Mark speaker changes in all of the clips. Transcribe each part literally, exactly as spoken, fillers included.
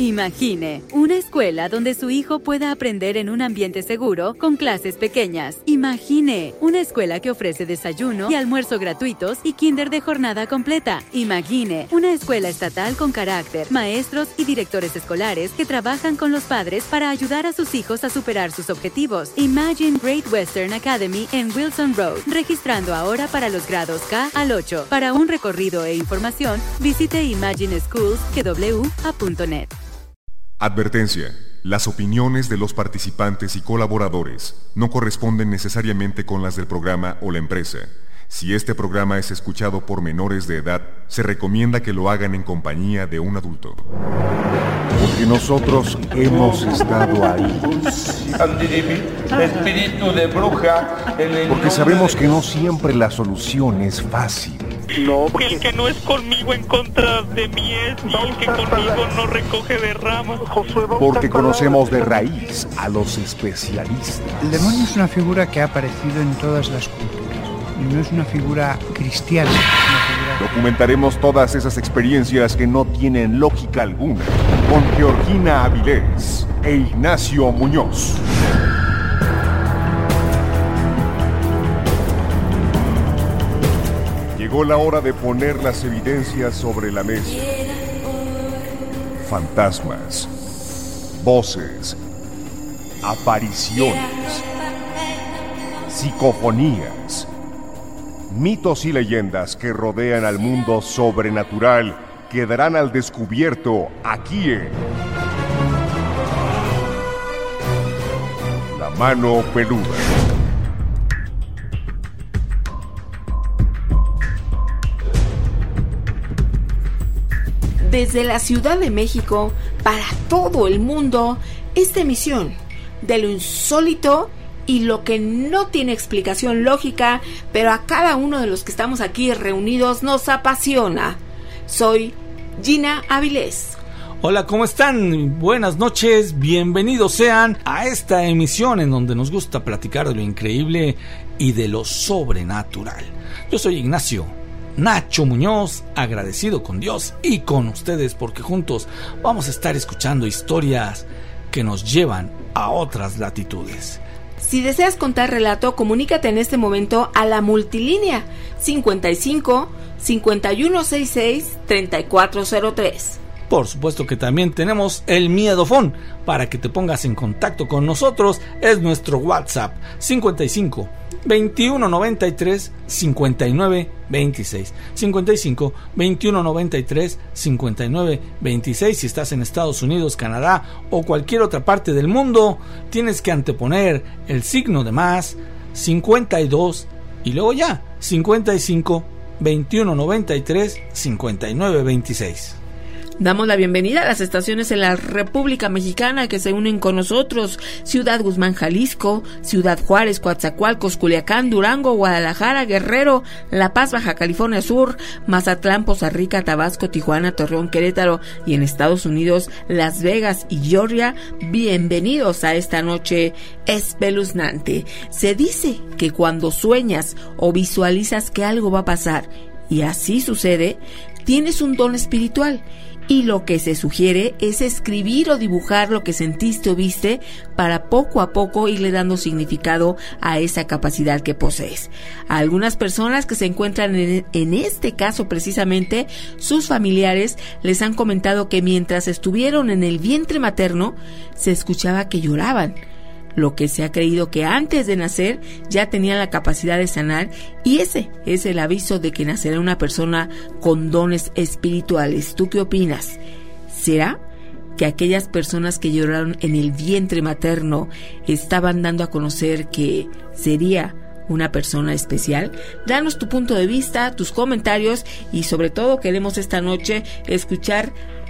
Speaker 1: Imagine, una escuela donde su hijo pueda aprender en un ambiente seguro con clases pequeñas. Imagine, una escuela que ofrece desayuno y almuerzo gratuitos y kinder de jornada completa. Imagine, una escuela estatal con carácter, maestros y directores escolares que trabajan con los padres para ayudar a sus hijos a superar sus objetivos. Imagine Great Western Academy en Wilson Road, registrando ahora para los grados K al ocho. Para un recorrido e información, visite imagine schools w a punto net.
Speaker 2: Advertencia. Las opiniones de los participantes y colaboradores no corresponden necesariamente con las del programa o la empresa. Si este programa es escuchado por menores de edad, se recomienda que lo hagan en compañía de un adulto.
Speaker 3: Porque nosotros hemos estado ahí.
Speaker 4: Espíritu de bruja.
Speaker 3: Porque sabemos que no siempre la solución es fácil.
Speaker 5: No, porque el que no es conmigo en contra de mí es, y el que conmigo no recoge de ramas.
Speaker 3: Porque conocemos de raíz a los especialistas.
Speaker 6: El demonio es una figura que ha aparecido en todas las culturas y no es una figura cristiana. Es una figura...
Speaker 3: Documentaremos todas esas experiencias que no tienen lógica alguna con Georgina Avilés e Ignacio Muñoz. Llegó la hora de poner las evidencias sobre la mesa. Fantasmas, voces, apariciones, psicofonías, mitos y leyendas que rodean al mundo sobrenatural quedarán al descubierto aquí en La Mano Peluda.
Speaker 7: Desde la Ciudad de México, para todo el mundo, esta emisión de lo insólito y lo que no tiene explicación lógica, pero a cada uno de los que estamos aquí reunidos nos apasiona. Soy Gina Avilés.
Speaker 8: Hola, ¿cómo están? Buenas noches, bienvenidos sean a esta emisión en donde nos gusta platicar de lo increíble y de lo sobrenatural. Yo soy Ignacio Nacho Muñoz, agradecido con Dios y con ustedes porque juntos vamos a estar escuchando historias que nos llevan a otras latitudes.
Speaker 7: Si deseas contar relato, comunícate en este momento a la multilínea cincuenta y cinco, cincuenta y uno sesenta y seis, treinta y cuatro cero tres.
Speaker 8: Por supuesto que también tenemos el miedofón para que te pongas en contacto con nosotros. Es nuestro WhatsApp cincuenta y cinco, veintiuno noventa y tres, cincuenta y nueve veintiséis. cincuenta y cinco, veintiuno noventa y tres, cincuenta y nueve veintiséis. Si estás en Estados Unidos, Canadá o cualquier otra parte del mundo, tienes que anteponer el signo de más cincuenta y dos y luego ya cincuenta y cinco, veintiuno noventa y tres, cincuenta y nueve veintiséis.
Speaker 7: Damos la bienvenida a las estaciones en la República Mexicana que se unen con nosotros: Ciudad Guzmán, Jalisco; Ciudad Juárez, Coatzacoalcos, Culiacán, Durango, Guadalajara, Guerrero, La Paz, Baja California Sur; Mazatlán, Poza Rica, Tabasco, Tijuana, Torreón, Querétaro, y en Estados Unidos, Las Vegas y Georgia. Bienvenidos a esta noche espeluznante. Se dice que cuando sueñas o visualizas que algo va a pasar, y así sucede, tienes un don espiritual. Y lo que se sugiere es escribir o dibujar lo que sentiste o viste para poco a poco irle dando significado a esa capacidad que posees. A algunas personas que se encuentran en, en este caso precisamente, sus familiares les han comentado que mientras estuvieron en el vientre materno se escuchaba que lloraban, lo que se ha creído que antes de nacer ya tenían la capacidad de sanar, y ese es el aviso de que nacerá una persona con dones espirituales. ¿Tú qué opinas? ¿Será que aquellas personas que lloraron en el vientre materno estaban dando a conocer que sería una persona especial? Danos tu punto de vista, tus comentarios, y sobre todo queremos esta noche escuchar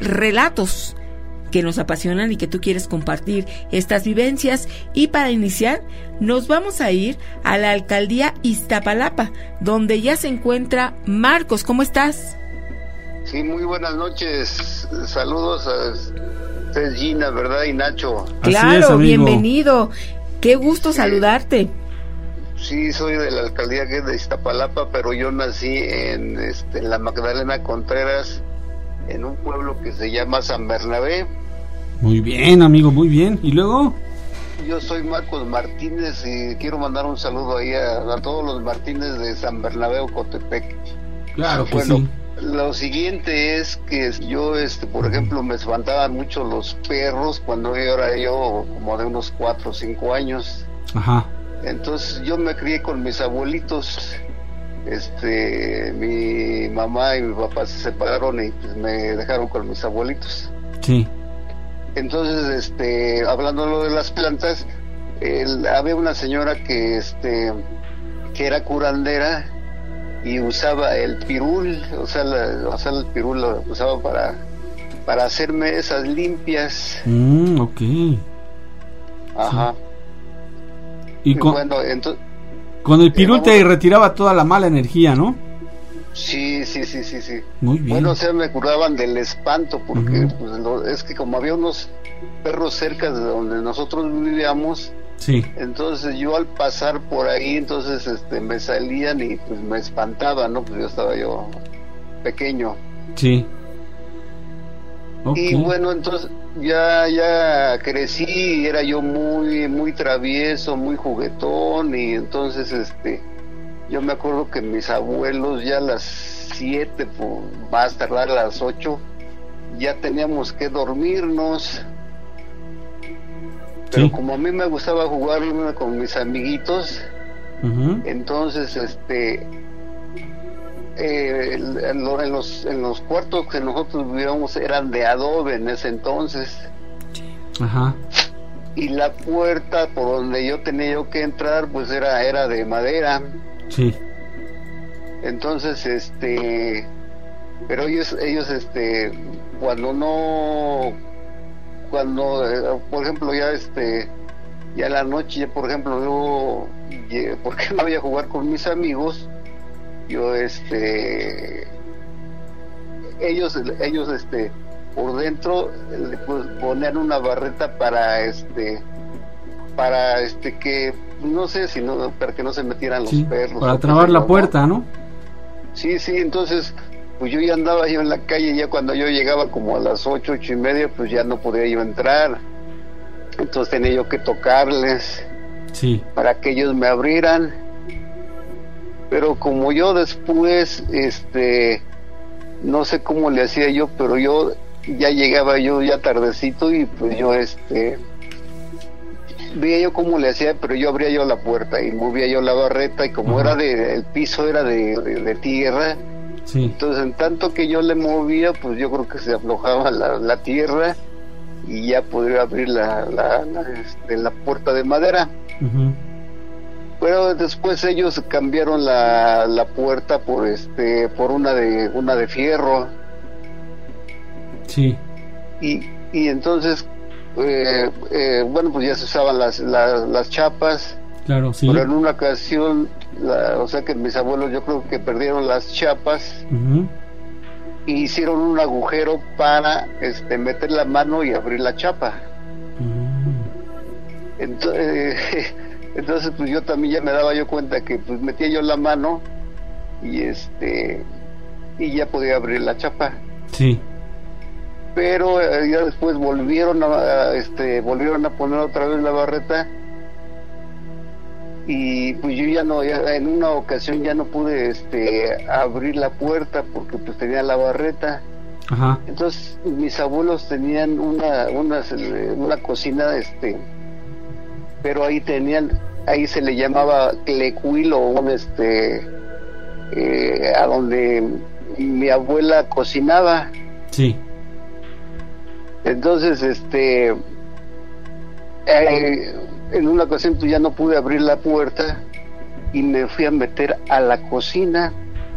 Speaker 7: relatos que nos apasionan y que tú quieres compartir estas vivencias. Y para iniciar nos vamos a ir a la alcaldía Iztapalapa, donde ya se encuentra Marcos. ¿Cómo estás?
Speaker 9: Sí, muy buenas noches. Saludos a ustedes, Gina, ¿verdad? Y Nacho.
Speaker 7: Claro, es, bienvenido. Qué gusto sí. saludarte.
Speaker 9: Sí, soy de la alcaldía que es de Iztapalapa, pero yo nací en, este, en la Magdalena Contreras, en un pueblo que se llama San Bernabé.
Speaker 8: Muy bien, amigo, muy bien. ¿Y luego?
Speaker 9: Yo soy Marcos Martínez y quiero mandar un saludo ahí a, a todos los Martínez de San Bernabé, Cotepec.
Speaker 8: Claro que
Speaker 9: bueno,
Speaker 8: sí.
Speaker 9: Lo siguiente es que yo, este, por ejemplo, me espantaban mucho los perros cuando yo era yo como de unos cuatro o cinco años.
Speaker 8: Ajá.
Speaker 9: Entonces yo me crié con mis abuelitos. Este, mi mamá y mi papá se separaron y pues me dejaron con mis abuelitos.
Speaker 8: Sí.
Speaker 9: Entonces, este, hablando de las plantas, el, había una señora que, este, que era curandera y usaba el pirul, o sea, la, o sea el pirul lo usaba para, para hacerme esas limpias.
Speaker 8: Mm, ok.
Speaker 9: Ajá.
Speaker 8: Sí. Y,
Speaker 9: y
Speaker 8: con,
Speaker 9: bueno, entonces,
Speaker 8: con el pirul
Speaker 9: eh,
Speaker 8: te retiraba toda la mala energía, ¿no?
Speaker 9: Sí, sí, sí, sí, sí.
Speaker 8: Muy bien.
Speaker 9: Bueno, o sea, me curaban del espanto porque
Speaker 8: Uh-huh.
Speaker 9: pues, lo, es que como había unos perros cerca de donde nosotros vivíamos,
Speaker 8: sí.
Speaker 9: Entonces yo al pasar por ahí, entonces este me salían y pues me espantaban, ¿no? Pues yo estaba yo pequeño.
Speaker 8: Sí. Okay.
Speaker 9: Y bueno, entonces ya ya crecí, era yo muy muy travieso, muy juguetón y entonces este yo me acuerdo que mis abuelos ya a las siete, pues, más tardar a las ocho, ya teníamos que dormirnos. Pero sí, como a mí me gustaba jugar con mis amiguitos, uh-huh. entonces este eh, en, los, en los cuartos que nosotros vivíamos eran de adobe en ese entonces.
Speaker 8: Ajá.
Speaker 9: Y la puerta por donde yo tenía yo que entrar pues era era de madera.
Speaker 8: Sí.
Speaker 9: Entonces este pero ellos ellos este cuando no cuando eh, por ejemplo ya este ya en la noche, por ejemplo yo porque no voy a jugar con mis amigos, yo este ellos ellos este por dentro le pues, ponían una barreta para este para este que no sé si no para que no se metieran los
Speaker 8: sí,
Speaker 9: perros
Speaker 8: para trabar la puerta, ¿no?
Speaker 9: Sí, sí, entonces pues yo ya andaba yo en la calle, ya cuando yo llegaba como a las ocho, ocho y media, pues ya no podía yo entrar. Entonces tenía yo que tocarles
Speaker 8: sí,
Speaker 9: para que ellos me abrieran. Pero como yo después, este, no sé cómo le hacía yo, pero yo ya llegaba yo ya tardecito y pues yo, este, veía yo cómo le hacía, pero yo abría yo la puerta y movía yo la barreta y como uh-huh. era de, el piso era de, de, de tierra. Sí. Entonces en tanto que yo le movía pues yo creo que se aflojaba la, la tierra y ya podría abrir la la, la, este, la puerta de madera. Uh-huh. Pero después ellos cambiaron la, la puerta por este por una de una de fierro.
Speaker 8: Sí.
Speaker 9: Y, y entonces eh, eh, bueno pues ya se usaban las, las, las chapas.
Speaker 8: Claro, sí.
Speaker 9: Pero en una ocasión, la, o sea que mis abuelos yo creo que perdieron las chapas uh-huh. y hicieron un agujero para este meter la mano y abrir la chapa. Uh-huh. Entonces, entonces pues yo también ya me daba yo cuenta que pues metía yo la mano y este y ya podía abrir la chapa.
Speaker 8: Sí.
Speaker 9: Pero eh, ya después volvieron a este volvieron a poner otra vez la barreta. Y pues yo ya no, ya en una ocasión ya no pude este abrir la puerta porque pues tenía la barreta. Ajá. Entonces mis abuelos tenían una una, una cocina este pero ahí tenían ahí se le llamaba clecuilo, un este eh, a donde mi abuela cocinaba.
Speaker 8: Sí.
Speaker 9: Entonces este eh, en una ocasión pues ya no pude abrir la puerta y me fui a meter a la cocina.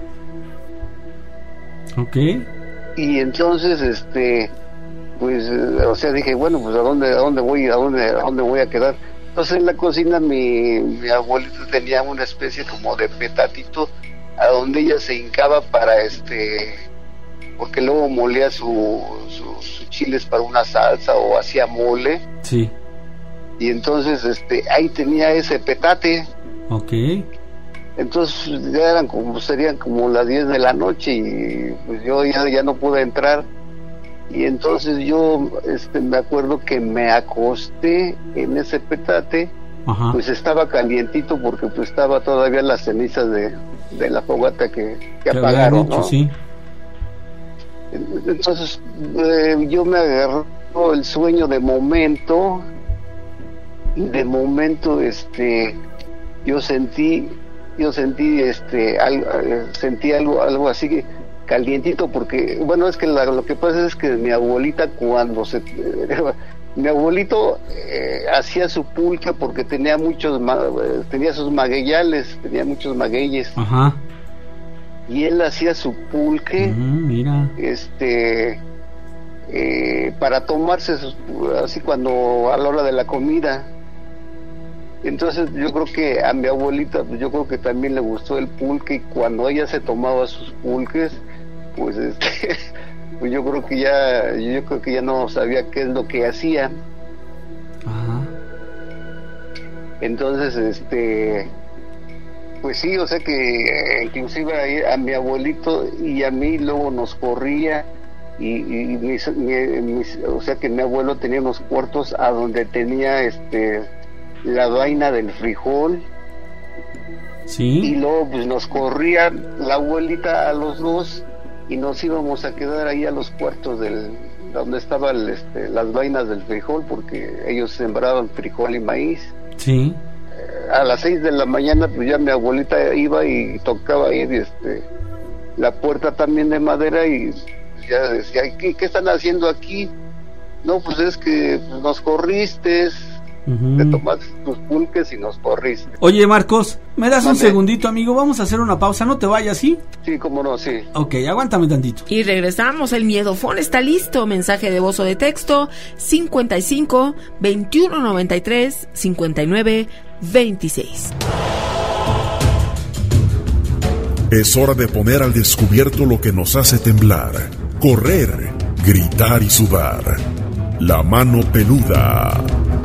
Speaker 8: Okay.
Speaker 9: Y entonces este pues o sea dije bueno pues a dónde a dónde voy a dónde a dónde voy a quedar. Entonces en la cocina mi mi abuelita tenía una especie como de petatito a donde ella se hincaba para este porque luego molía su, su, sus chiles para una salsa o hacía mole.
Speaker 8: Sí.
Speaker 9: Y entonces este ahí tenía ese petate.
Speaker 8: Okay.
Speaker 9: Entonces ya eran como serían como las diez de la noche y pues yo ya, ya no pude entrar Y entonces yo este, me acuerdo que me acosté en ese petate. Ajá. Pues estaba calientito porque pues estaba todavía las cenizas de, de la fogata que, que apagaron, hecho, ¿no? Sí. Entonces eh, yo me agarró el sueño de momento, y de momento este yo sentí yo sentí este algo, sentí algo algo así que calientito, porque bueno, es que la, lo que pasa es que mi abuelita cuando se eh, mi abuelito eh, hacía su pulque porque tenía muchos eh, tenía sus magueyales, tenía muchos magueyes. Ajá. Y él hacía su pulque, uh, mira. este eh, para tomarse sus, así cuando a la hora de la comida. Entonces yo creo que a mi abuelita, pues yo creo que también le gustó el pulque, y cuando ella se tomaba sus pulques, pues este pues yo creo que ya yo creo que ya no sabía qué es lo que hacía. Ajá. Entonces este pues sí, o sea que inclusive a, a mi abuelito y a mí luego nos corría, y, y mis, mi, mis, o sea que mi abuelo tenía unos cuartos a donde tenía este la vaina del frijol. Sí. Y luego pues nos corría la abuelita a los dos y nos íbamos a quedar ahí a los cuartos del donde estaban este, las vainas del frijol, porque ellos sembraban frijol y maíz. Sí. Eh, a las seis de la mañana pues ya mi abuelita iba y tocaba ahí este la puerta también de madera, y ya decía, ¿qué, qué están haciendo aquí? No, pues es que pues, nos corriste. Uh-huh. Te tomaste tus pulques y nos corriste.
Speaker 8: Oye, Marcos, ¿me das ¿Dónde? un segundito, amigo? Vamos a hacer una pausa, no te vayas, ¿sí?
Speaker 9: Sí, cómo no, sí.
Speaker 8: Ok, aguántame tantito.
Speaker 7: Y regresamos, el miedofón está listo. Mensaje de voz o de texto cincuenta y cinco, veintiuno noventa y tres, cincuenta y nueve, veintiséis.
Speaker 10: Es hora de poner al descubierto lo que nos hace temblar, correr, gritar y sudar. La mano peluda.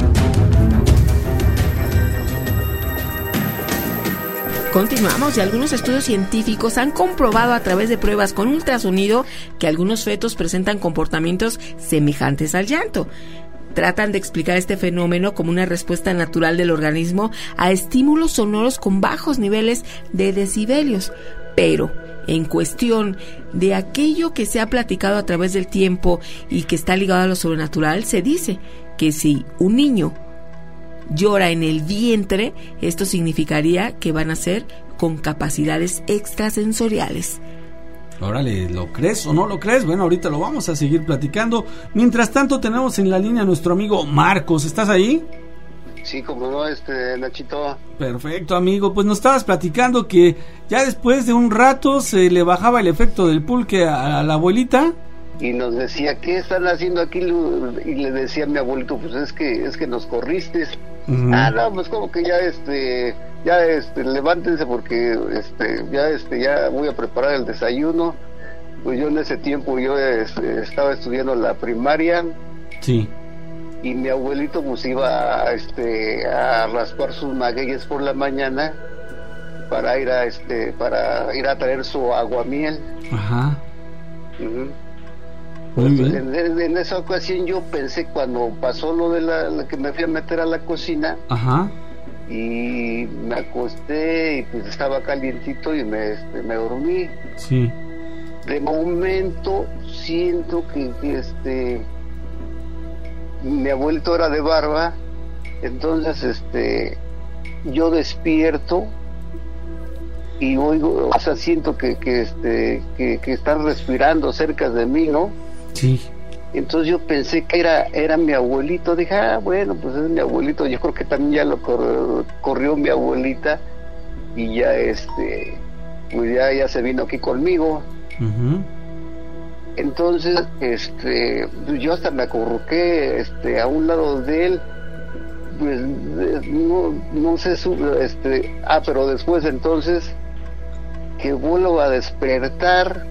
Speaker 7: Continuamos, y algunos estudios científicos han comprobado a través de pruebas con ultrasonido que algunos fetos presentan comportamientos semejantes al llanto. Tratan de explicar este fenómeno como una respuesta natural del organismo a estímulos sonoros con bajos niveles de decibelios, pero en cuestión de aquello que se ha platicado a través del tiempo y que está ligado a lo sobrenatural, se dice que si un niño llora en el vientre, esto significaría que van a ser con capacidades extrasensoriales.
Speaker 8: Órale, ¿lo crees o no lo crees? Bueno, ahorita lo vamos a seguir platicando. Mientras tanto, tenemos en la línea a nuestro amigo Marcos. ¿Estás ahí?
Speaker 9: Sí, como no, este, Nachito.
Speaker 8: Perfecto, amigo. Pues nos estabas platicando que ya después de un rato se le bajaba el efecto del pulque a, a la abuelita.
Speaker 9: Y nos decía, ¿qué están haciendo aquí? Y le decía a mi abuelito, pues es que es que nos corriste. Uh-huh. Ah, no, pues como que ya este, ya este, levántense porque este, ya este, ya voy a preparar el desayuno. Pues yo en ese tiempo yo este, estaba estudiando la primaria. Sí. Y mi abuelito pues iba a, este, a raspar sus magueyes por la mañana para ir a este, para ir a traer su aguamiel. Ajá. Uh-huh. Pues en, en esa ocasión yo pensé, cuando pasó lo de la, la que me fui a meter a la cocina. Ajá. Y me acosté y pues estaba calientito y me, este, me dormí. Sí. De momento siento que, que este mi abuelito era de barba, entonces este yo despierto y oigo, o sea, siento que, que este que, que están respirando cerca de mí, ¿no? Sí. Entonces yo pensé que era era mi abuelito. Dije, ah, bueno, pues es mi abuelito. Yo creo que también ya lo cor, corrió mi abuelita y ya este pues ya, ya se vino aquí conmigo. Uh-huh. Entonces este yo hasta me acurruqué este a un lado de él. Pues no no sé su, este ah pero después entonces que vuelvo a despertar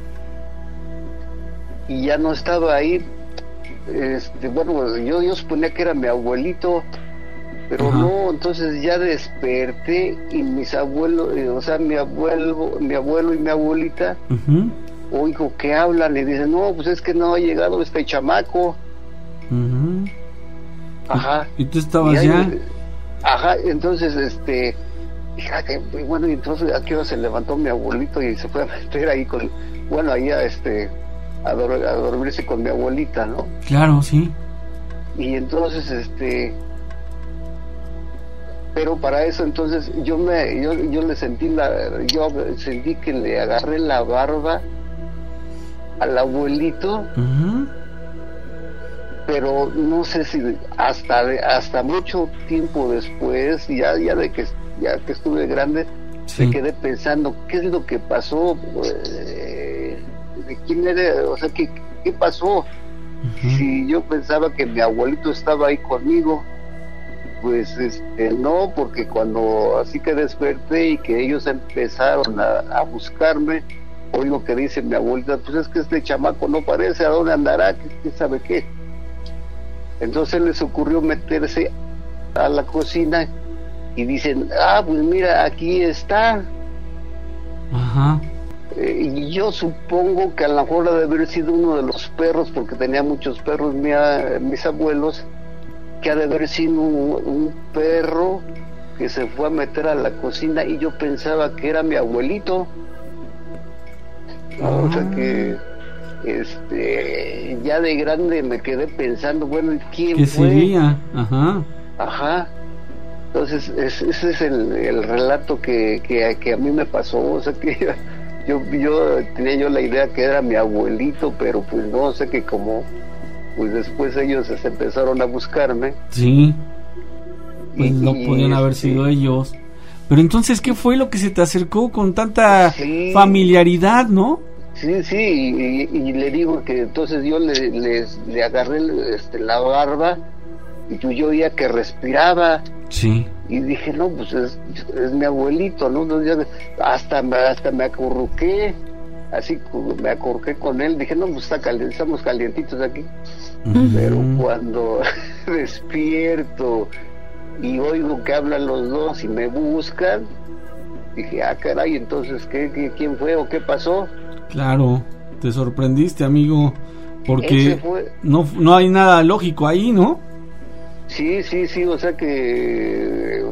Speaker 9: y ya no estaba ahí. Este, bueno, yo, yo suponía que era mi abuelito, pero ajá, no. Entonces ya desperté y mis abuelos, eh, o sea, mi abuelo, mi abuelo y mi abuelita, uh-huh, oigo que hablan y dicen, no, pues es que no ha llegado este chamaco.
Speaker 11: Uh-huh.
Speaker 9: Ajá.
Speaker 11: ¿Y tú estabas
Speaker 9: y ahí,
Speaker 11: ya?
Speaker 9: Ajá, entonces, este, fíjate, bueno, y entonces a qué hora se levantó mi abuelito y se fue a meter ahí con, bueno, ahí a, este, a, dor- a dormirse con mi abuelita, ¿no?
Speaker 11: Claro, sí.
Speaker 9: Y entonces, este, pero para eso, entonces, yo me, yo, yo le sentí la, yo sentí que le agarré la barba al abuelito.
Speaker 11: Uh-huh.
Speaker 9: Pero no sé si hasta hasta mucho tiempo después, ya ya de que ya que estuve grande,
Speaker 11: sí.
Speaker 9: me quedé pensando qué es lo que pasó, eh, de quién era, o sea, qué qué pasó. Uh-huh. Si yo pensaba que mi abuelito estaba ahí conmigo, pues este no, porque cuando así que desperté y que ellos empezaron a, a buscarme, oigo que dice mi abuelita, pues es que este chamaco no parece, ¿a dónde andará? ¿Qué, qué sabe qué? Entonces les ocurrió meterse a la cocina y dicen, ah, pues mira, aquí está.
Speaker 11: Ajá.
Speaker 9: Eh, y yo supongo que a lo mejor ha de haber sido uno de los perros, porque tenía muchos perros mi, mis abuelos, que ha de haber sido un, un perro que se fue a meter a la cocina y yo pensaba que era mi abuelito. Ah. O sea que... este ya de grande me quedé pensando, bueno, ¿quién
Speaker 11: ¿Qué
Speaker 9: fue?
Speaker 11: sería? Ajá.
Speaker 9: Ajá. Entonces es, ese es el, el relato que, que, que a mí me pasó, o sea que yo, yo tenía yo la idea que era mi abuelito, pero pues no sé, que como pues después ellos se empezaron a buscarme.
Speaker 11: Sí. Pues
Speaker 9: y,
Speaker 11: no podían
Speaker 9: y,
Speaker 11: haber
Speaker 9: sí.
Speaker 11: sido ellos. Pero entonces, ¿qué fue lo que se te acercó con tanta
Speaker 9: sí.
Speaker 11: familiaridad, no?
Speaker 9: Sí, sí, y, y le digo que entonces yo le, le, le agarré este, la barba y pues yo oía que respiraba.
Speaker 11: Sí.
Speaker 9: Y dije, no, pues es, es mi abuelito, ¿no? Entonces, hasta, hasta me acurruqué, así me acurruqué con él. Dije, no, pues está caliente, estamos calientitos aquí. Uh-huh. Pero cuando despierto y oigo que hablan los dos y me buscan, dije, ah, caray, entonces, ¿qué, qué, ¿quién fue o qué pasó?
Speaker 11: Claro, te sorprendiste, amigo, porque
Speaker 9: fue...
Speaker 11: no no hay nada lógico ahí, ¿no?
Speaker 9: Sí, sí, sí, o sea que...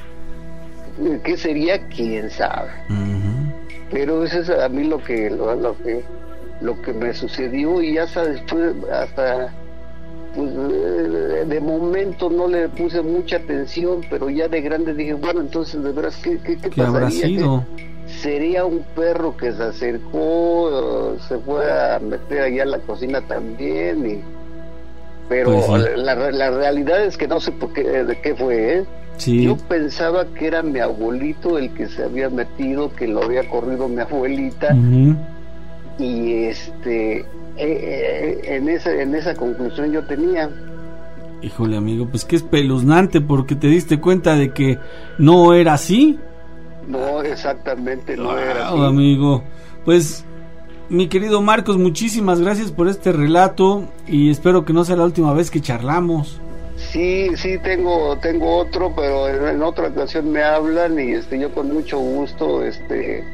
Speaker 9: ¿qué sería? ¿Quién sabe? Uh-huh. Pero eso es a mí lo que lo, lo que lo que me sucedió, y hasta después, hasta pues de momento no le puse mucha atención, pero ya de grande dije, bueno, entonces de veras, ¿qué, qué, qué,
Speaker 11: ¿Qué habrá sido?
Speaker 9: ¿Qué sería un perro que se acercó, se fue a meter allá a la cocina también? Y pero pues sí. la, la realidad es que no sé por qué, de qué fue, ¿eh?
Speaker 11: Sí.
Speaker 9: Yo pensaba que era mi abuelito el que se había metido, que lo había corrido mi abuelita. Uh-huh. Y este eh, eh, en esa en esa conclusión yo tenía.
Speaker 11: Híjole, amigo, pues que espeluznante, porque te diste cuenta de que no era así.
Speaker 9: No, exactamente, no
Speaker 11: wow,
Speaker 9: era así.
Speaker 11: Amigo, pues mi querido Marcos, muchísimas gracias por este relato y espero que no sea la última vez que charlamos.
Speaker 9: Sí, sí, tengo tengo otro, pero en, en otra ocasión me hablan y este yo con mucho gusto, este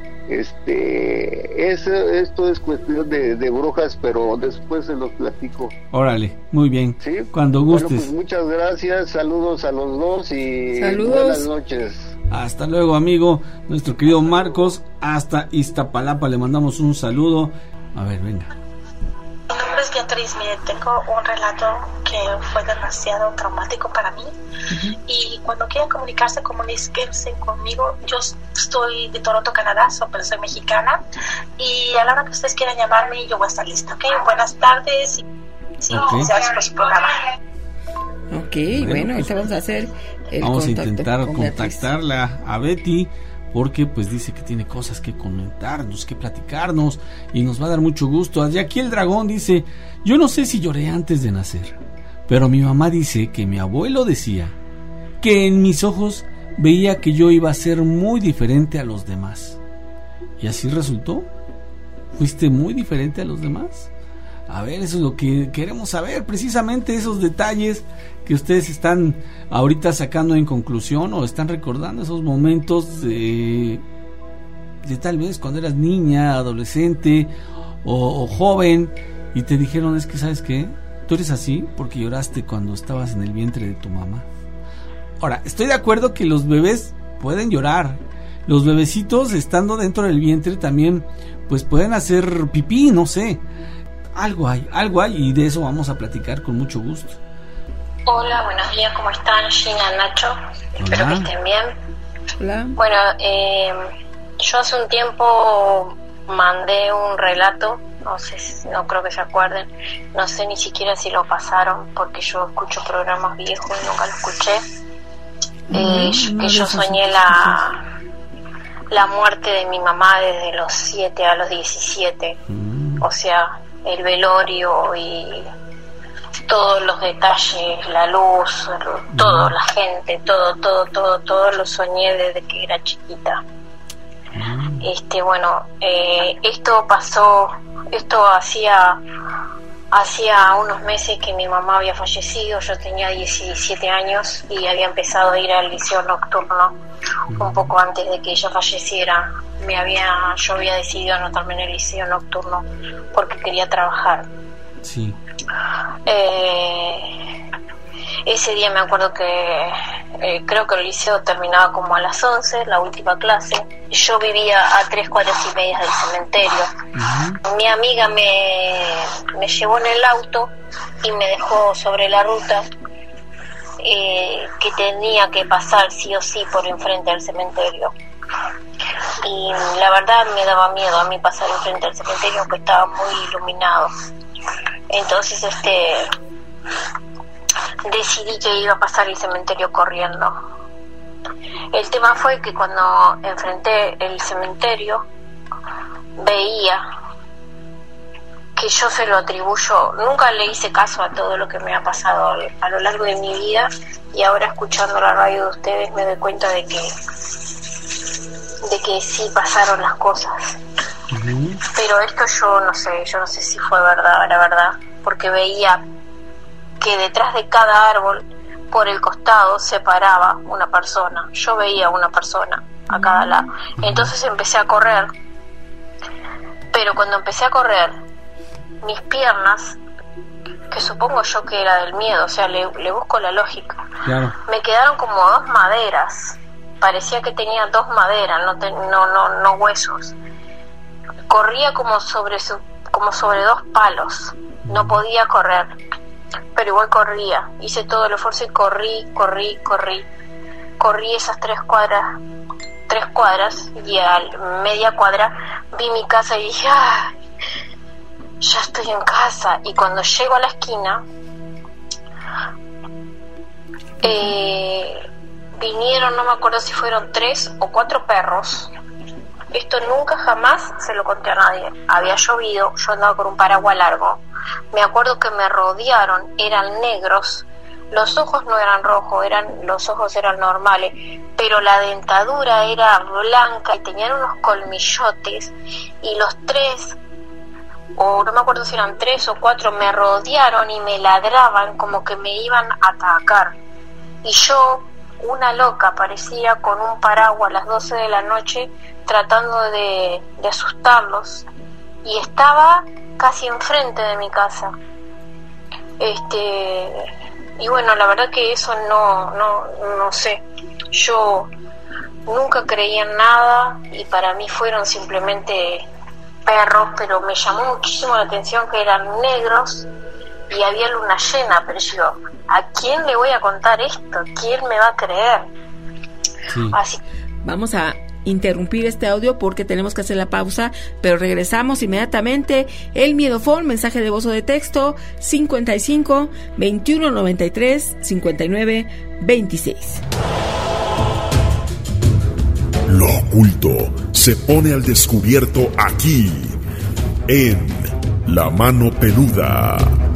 Speaker 9: este es, esto es cuestión de, de brujas, pero después se los platico.
Speaker 11: Órale, muy bien.
Speaker 9: ¿Sí?
Speaker 11: Cuando gustes.
Speaker 9: Bueno, pues muchas gracias, saludos a los dos y
Speaker 7: saludos.
Speaker 9: Buenas noches.
Speaker 11: Hasta luego, amigo, nuestro querido Marcos, hasta Iztapalapa le mandamos un saludo. A ver, venga.
Speaker 12: Mi nombre es Beatriz, mire, tengo un relato que fue demasiado traumático para mí. Uh-huh. Y cuando quieran comunicarse, comuníquense conmigo. Yo estoy de Toronto, Canadá, pero soy mexicana. Y a la hora que ustedes quieran llamarme, yo voy a estar lista, ¿ok? Buenas tardes y sí, okay. Gracias por su programa.
Speaker 7: Ok, bueno, bueno pues, vamos a hacer el
Speaker 11: vamos a intentar contactarla Beatriz. a Betty, porque pues dice que tiene cosas que comentarnos, que platicarnos, y nos va a dar mucho gusto. Y aquí el dragón dice, yo no sé si lloré antes de nacer, pero mi mamá dice que mi abuelo decía que en mis ojos veía que yo iba a ser muy diferente a los demás. ¿Y así resultó? ¿Fuiste muy diferente a los demás? A ver, eso es lo que queremos saber, precisamente esos detalles que ustedes están ahorita sacando en conclusión o están recordando esos momentos de de tal vez cuando eras niña, adolescente o, o joven, y te dijeron, es que ¿sabes qué? Tú eres así porque lloraste cuando estabas en el vientre de tu mamá. Ahora, estoy de acuerdo que los bebés pueden llorar. Los bebecitos estando dentro del vientre también pues pueden hacer pipí, no sé. Algo hay, algo hay, y de eso vamos a platicar con mucho gusto.
Speaker 13: Hola, buenos días, ¿cómo están? Gina, Nacho,
Speaker 11: Hola.
Speaker 13: Espero que estén bien.
Speaker 7: Hola.
Speaker 13: Bueno, eh, yo hace un tiempo mandé un relato, no sé, no creo que se acuerden, no sé ni siquiera si lo pasaron, porque yo escucho programas viejos y nunca lo escuché. Eh,
Speaker 7: No, no
Speaker 13: que yo
Speaker 7: de
Speaker 13: soñé
Speaker 7: esos
Speaker 13: la, la muerte de mi mamá desde los siete a los diecisiete, o sea, el velorio y todos los detalles, la luz, todo, la gente, todo, todo, todo, todo lo soñé desde que era chiquita. Este, bueno, eh, esto pasó, esto hacía, hacía unos meses que mi mamá había fallecido. Yo tenía diecisiete años y había empezado a ir al liceo nocturno un poco antes de que ella falleciera. Me había, yo había decidido anotarme en el liceo nocturno porque quería trabajar.
Speaker 11: Sí.
Speaker 13: Eh, ese día me acuerdo que eh, creo que el liceo terminaba como a las once, la última clase. Yo vivía a tres cuadras y media del cementerio. Uh-huh. Mi amiga me, me llevó en el auto y me dejó sobre la ruta eh, que tenía que pasar sí o sí por enfrente del cementerio. Y la verdad me daba miedo a mí pasar enfrente del cementerio porque estaba muy iluminado. Entonces este decidí que iba a pasar el cementerio corriendo. El tema fue que cuando enfrenté el cementerio veía que yo se lo atribuyo, nunca le hice caso a todo lo que me ha pasado a lo largo de mi vida, y ahora escuchando la radio de ustedes me doy cuenta de que de que sí pasaron las cosas. Uh-huh. Pero esto yo no sé, yo no sé si fue verdad, la verdad, porque veía que detrás de cada árbol, por el costado, se paraba una persona. Yo veía una persona a cada lado. Entonces empecé a correr. Pero cuando empecé a correr, mis piernas, que supongo yo que era del miedo, o sea, le, le busco la lógica, claro, me quedaron como dos maderas. Parecía que tenía dos maderas, no, te, no, no, no huesos. Corría como sobre su, como sobre dos palos. No podía correr, pero igual corría. Hice todo el esfuerzo y corrí, corrí, corrí. Corrí esas tres cuadras, tres cuadras, y a media cuadra vi mi casa y dije, ¡ah! Ya estoy en casa. Y cuando llego a la esquina, eh, vinieron, no me acuerdo si fueron tres o cuatro perros. Esto nunca jamás se lo conté a nadie. Había llovido, yo andaba con un paraguas largo. Me acuerdo que me rodearon, eran negros. Los ojos no eran rojos, eran, los ojos eran normales, pero la dentadura era blanca y tenían unos colmillotes. Y los tres, o no me acuerdo si eran tres o cuatro, me rodearon y me ladraban como que me iban a atacar. Y yo, una loca, parecía, con un paraguas a las doce de la noche, tratando de, de asustarlos, y estaba casi enfrente de mi casa. Este y bueno, la verdad que eso no no no sé. Yo nunca creí en nada y para mí fueron simplemente perros, pero me llamó muchísimo la atención que eran negros y había luna llena, pero yo, ¿a quién le voy a contar esto? ¿Quién me va a creer?
Speaker 7: Sí. Así vamos a interrumpir este audio porque tenemos que hacer la pausa, pero regresamos inmediatamente. El Miedofón, mensaje de voz o de texto cincuenta y cinco, veintiuno noventa y tres, cincuenta y nueve, veintiséis.
Speaker 10: Lo oculto se pone al descubierto aquí en La Mano Peluda.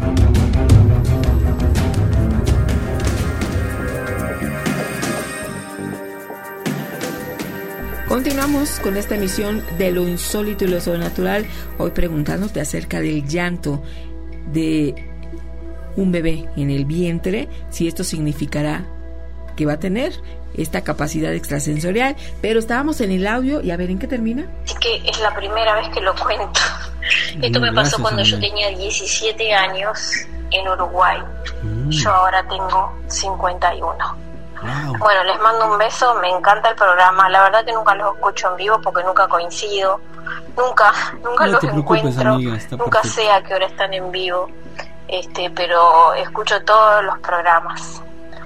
Speaker 7: Continuamos con esta emisión de lo insólito y lo sobrenatural, hoy preguntándote acerca del llanto de un bebé en el vientre, si esto significará que va a tener esta capacidad extrasensorial. Pero estábamos en el audio y a ver en qué termina.
Speaker 13: Así que es la primera vez que lo cuento. Esto me pasó cuando yo tenía diecisiete años en Uruguay. Mm. Yo ahora tengo cincuenta y uno. Wow. Bueno, les mando un beso, me encanta el programa. La verdad que nunca los escucho en vivo porque nunca coincido. Nunca, nunca no los encuentro. Amiga, nunca perfecto. Sé a qué hora están en vivo. Este, pero escucho todos los programas.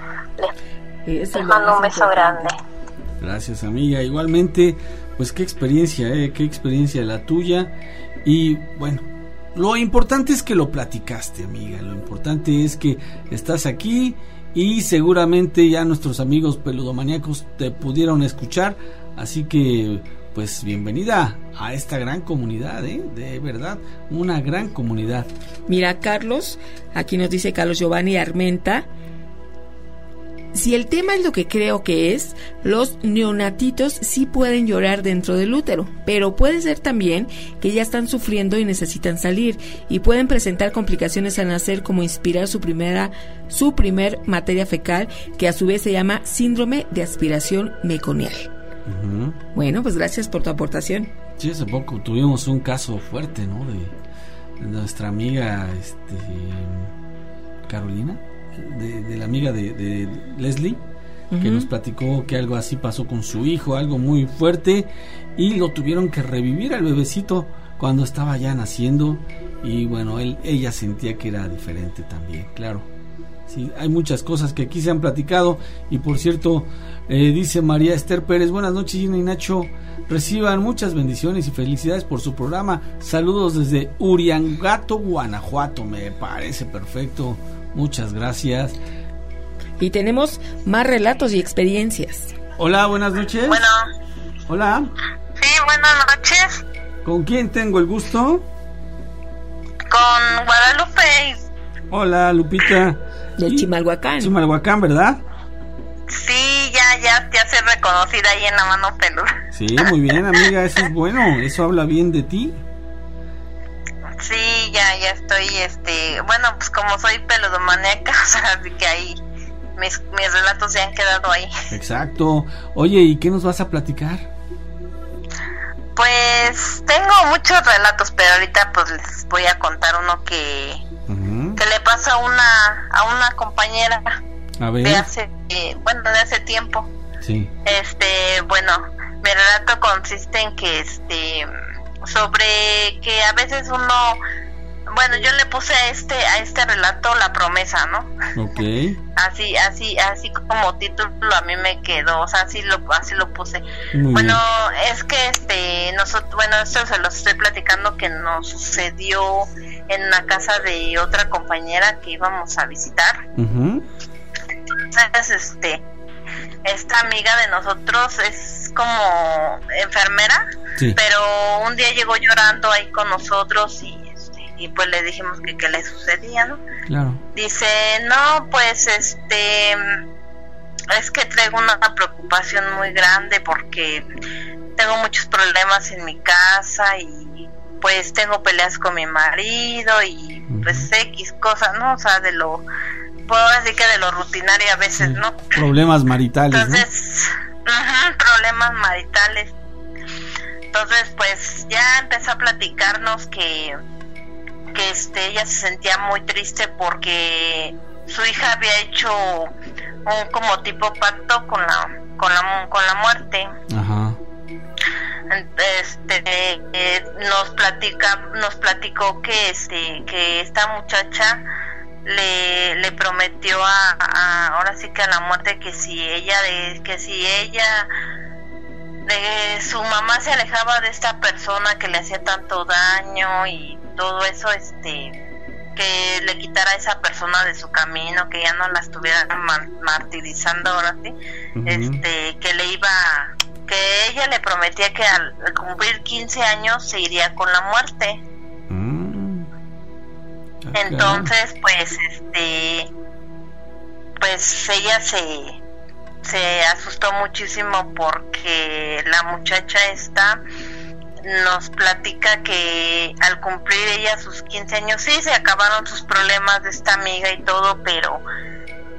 Speaker 13: Les, les mando un beso grande.
Speaker 11: Gracias, amiga. Igualmente, pues qué experiencia, eh, qué experiencia la tuya. Y bueno, lo importante es que lo platicaste, amiga. Lo importante es que estás aquí y seguramente ya nuestros amigos peludomaníacos te pudieron escuchar. Así que, pues bienvenida a esta gran comunidad, ¿eh? De verdad, una gran comunidad.
Speaker 7: Mira, Carlos, aquí nos dice Carlos Giovanni Armenta. Si el tema es lo que creo que es, los neonatitos sí pueden llorar dentro del útero, pero puede ser también que ya están sufriendo y necesitan salir, y pueden presentar complicaciones al nacer, como inspirar su primera, su primer materia fecal, que a su vez se llama síndrome de aspiración meconial. Uh-huh. Bueno, pues gracias por tu aportación.
Speaker 11: Sí, hace poco tuvimos un caso fuerte, ¿no? De, de nuestra amiga, este, Carolina. De, de la amiga de, de Leslie, uh-huh. que nos platicó que algo así pasó con su hijo, algo muy fuerte, y lo tuvieron que revivir al bebecito cuando estaba ya naciendo, y bueno, él, ella sentía que era diferente también, claro. Sí, hay muchas cosas que aquí se han platicado, y por cierto, eh, dice María Esther Pérez, buenas noches Gina y Nacho, reciban muchas bendiciones y felicidades por su programa, saludos desde Uriangato, Guanajuato, me parece perfecto. Muchas gracias.
Speaker 7: Y tenemos más relatos y experiencias.
Speaker 11: Hola, buenas noches.
Speaker 14: Bueno.
Speaker 11: Hola.
Speaker 14: Sí, buenas noches.
Speaker 11: ¿Con quién tengo el gusto?
Speaker 14: Con Guadalupe.
Speaker 11: Hola, Lupita.
Speaker 7: Del Chimalhuacán.
Speaker 11: Chimalhuacán, ¿verdad?
Speaker 14: Sí, ya, ya, ya soy reconocida ahí en la mano peluda.
Speaker 11: Sí, muy bien, amiga, eso es bueno, eso habla bien de ti.
Speaker 14: Sí, ya, ya estoy, este, bueno, pues como soy peludomaníaca, o sea, así que ahí mis, mis relatos se han quedado ahí.
Speaker 11: Exacto. Oye, ¿y qué nos vas a platicar?
Speaker 14: Pues tengo muchos relatos, pero ahorita pues les voy a contar uno que, uh-huh. que le pasa a una, a una compañera
Speaker 11: a ver.
Speaker 14: de hace, eh, bueno, de hace tiempo.
Speaker 11: Sí.
Speaker 14: Este, bueno, mi relato consiste en que, este... sobre que a veces uno, bueno, yo le puse a este a este relato la promesa, ¿no?
Speaker 11: Okay.
Speaker 14: Así así así como título a mí me quedó, o sea, así lo así lo puse.
Speaker 11: Muy
Speaker 14: bueno,
Speaker 11: bien.
Speaker 14: Es que este nosotros, bueno, esto se los estoy platicando que nos sucedió en la casa de otra compañera que íbamos a visitar.
Speaker 11: Uh-huh.
Speaker 14: Entonces, este esta amiga de nosotros es como enfermera,
Speaker 11: sí.
Speaker 14: pero un día llegó llorando ahí con nosotros y este, y pues le dijimos que qué le sucedía, ¿no?
Speaker 11: Claro.
Speaker 14: Dice, no, pues este es que traigo una preocupación muy grande porque tengo muchos problemas en mi casa y pues tengo peleas con mi marido y uh-huh. pues X cosas, ¿no? O sea, de lo puedo decir que de lo rutinario a veces, sí. ¿no?
Speaker 11: Problemas maritales,
Speaker 14: entonces, ¿no? Uh-huh, problemas maritales. Entonces, pues ya empezó a platicarnos que que este ella se sentía muy triste porque su hija había hecho un como tipo pacto con la con la con la muerte.
Speaker 11: Ajá.
Speaker 14: Este eh, nos platica nos platicó que este que esta muchacha le le prometió a, a ahora sí que a la muerte que si ella de que si ella de su mamá se alejaba de esta persona que le hacía tanto daño y todo eso, este que le quitara a esa persona de su camino, que ya no la estuviera martirizando ahora sí, uh-huh. este que le iba que ella le prometía que al cumplir quince años se iría con la muerte.
Speaker 11: Mm. Okay.
Speaker 14: Entonces pues este pues ella se se asustó muchísimo porque la muchacha esta nos platica que al cumplir ella sus quince años sí se acabaron sus problemas de esta amiga y todo, pero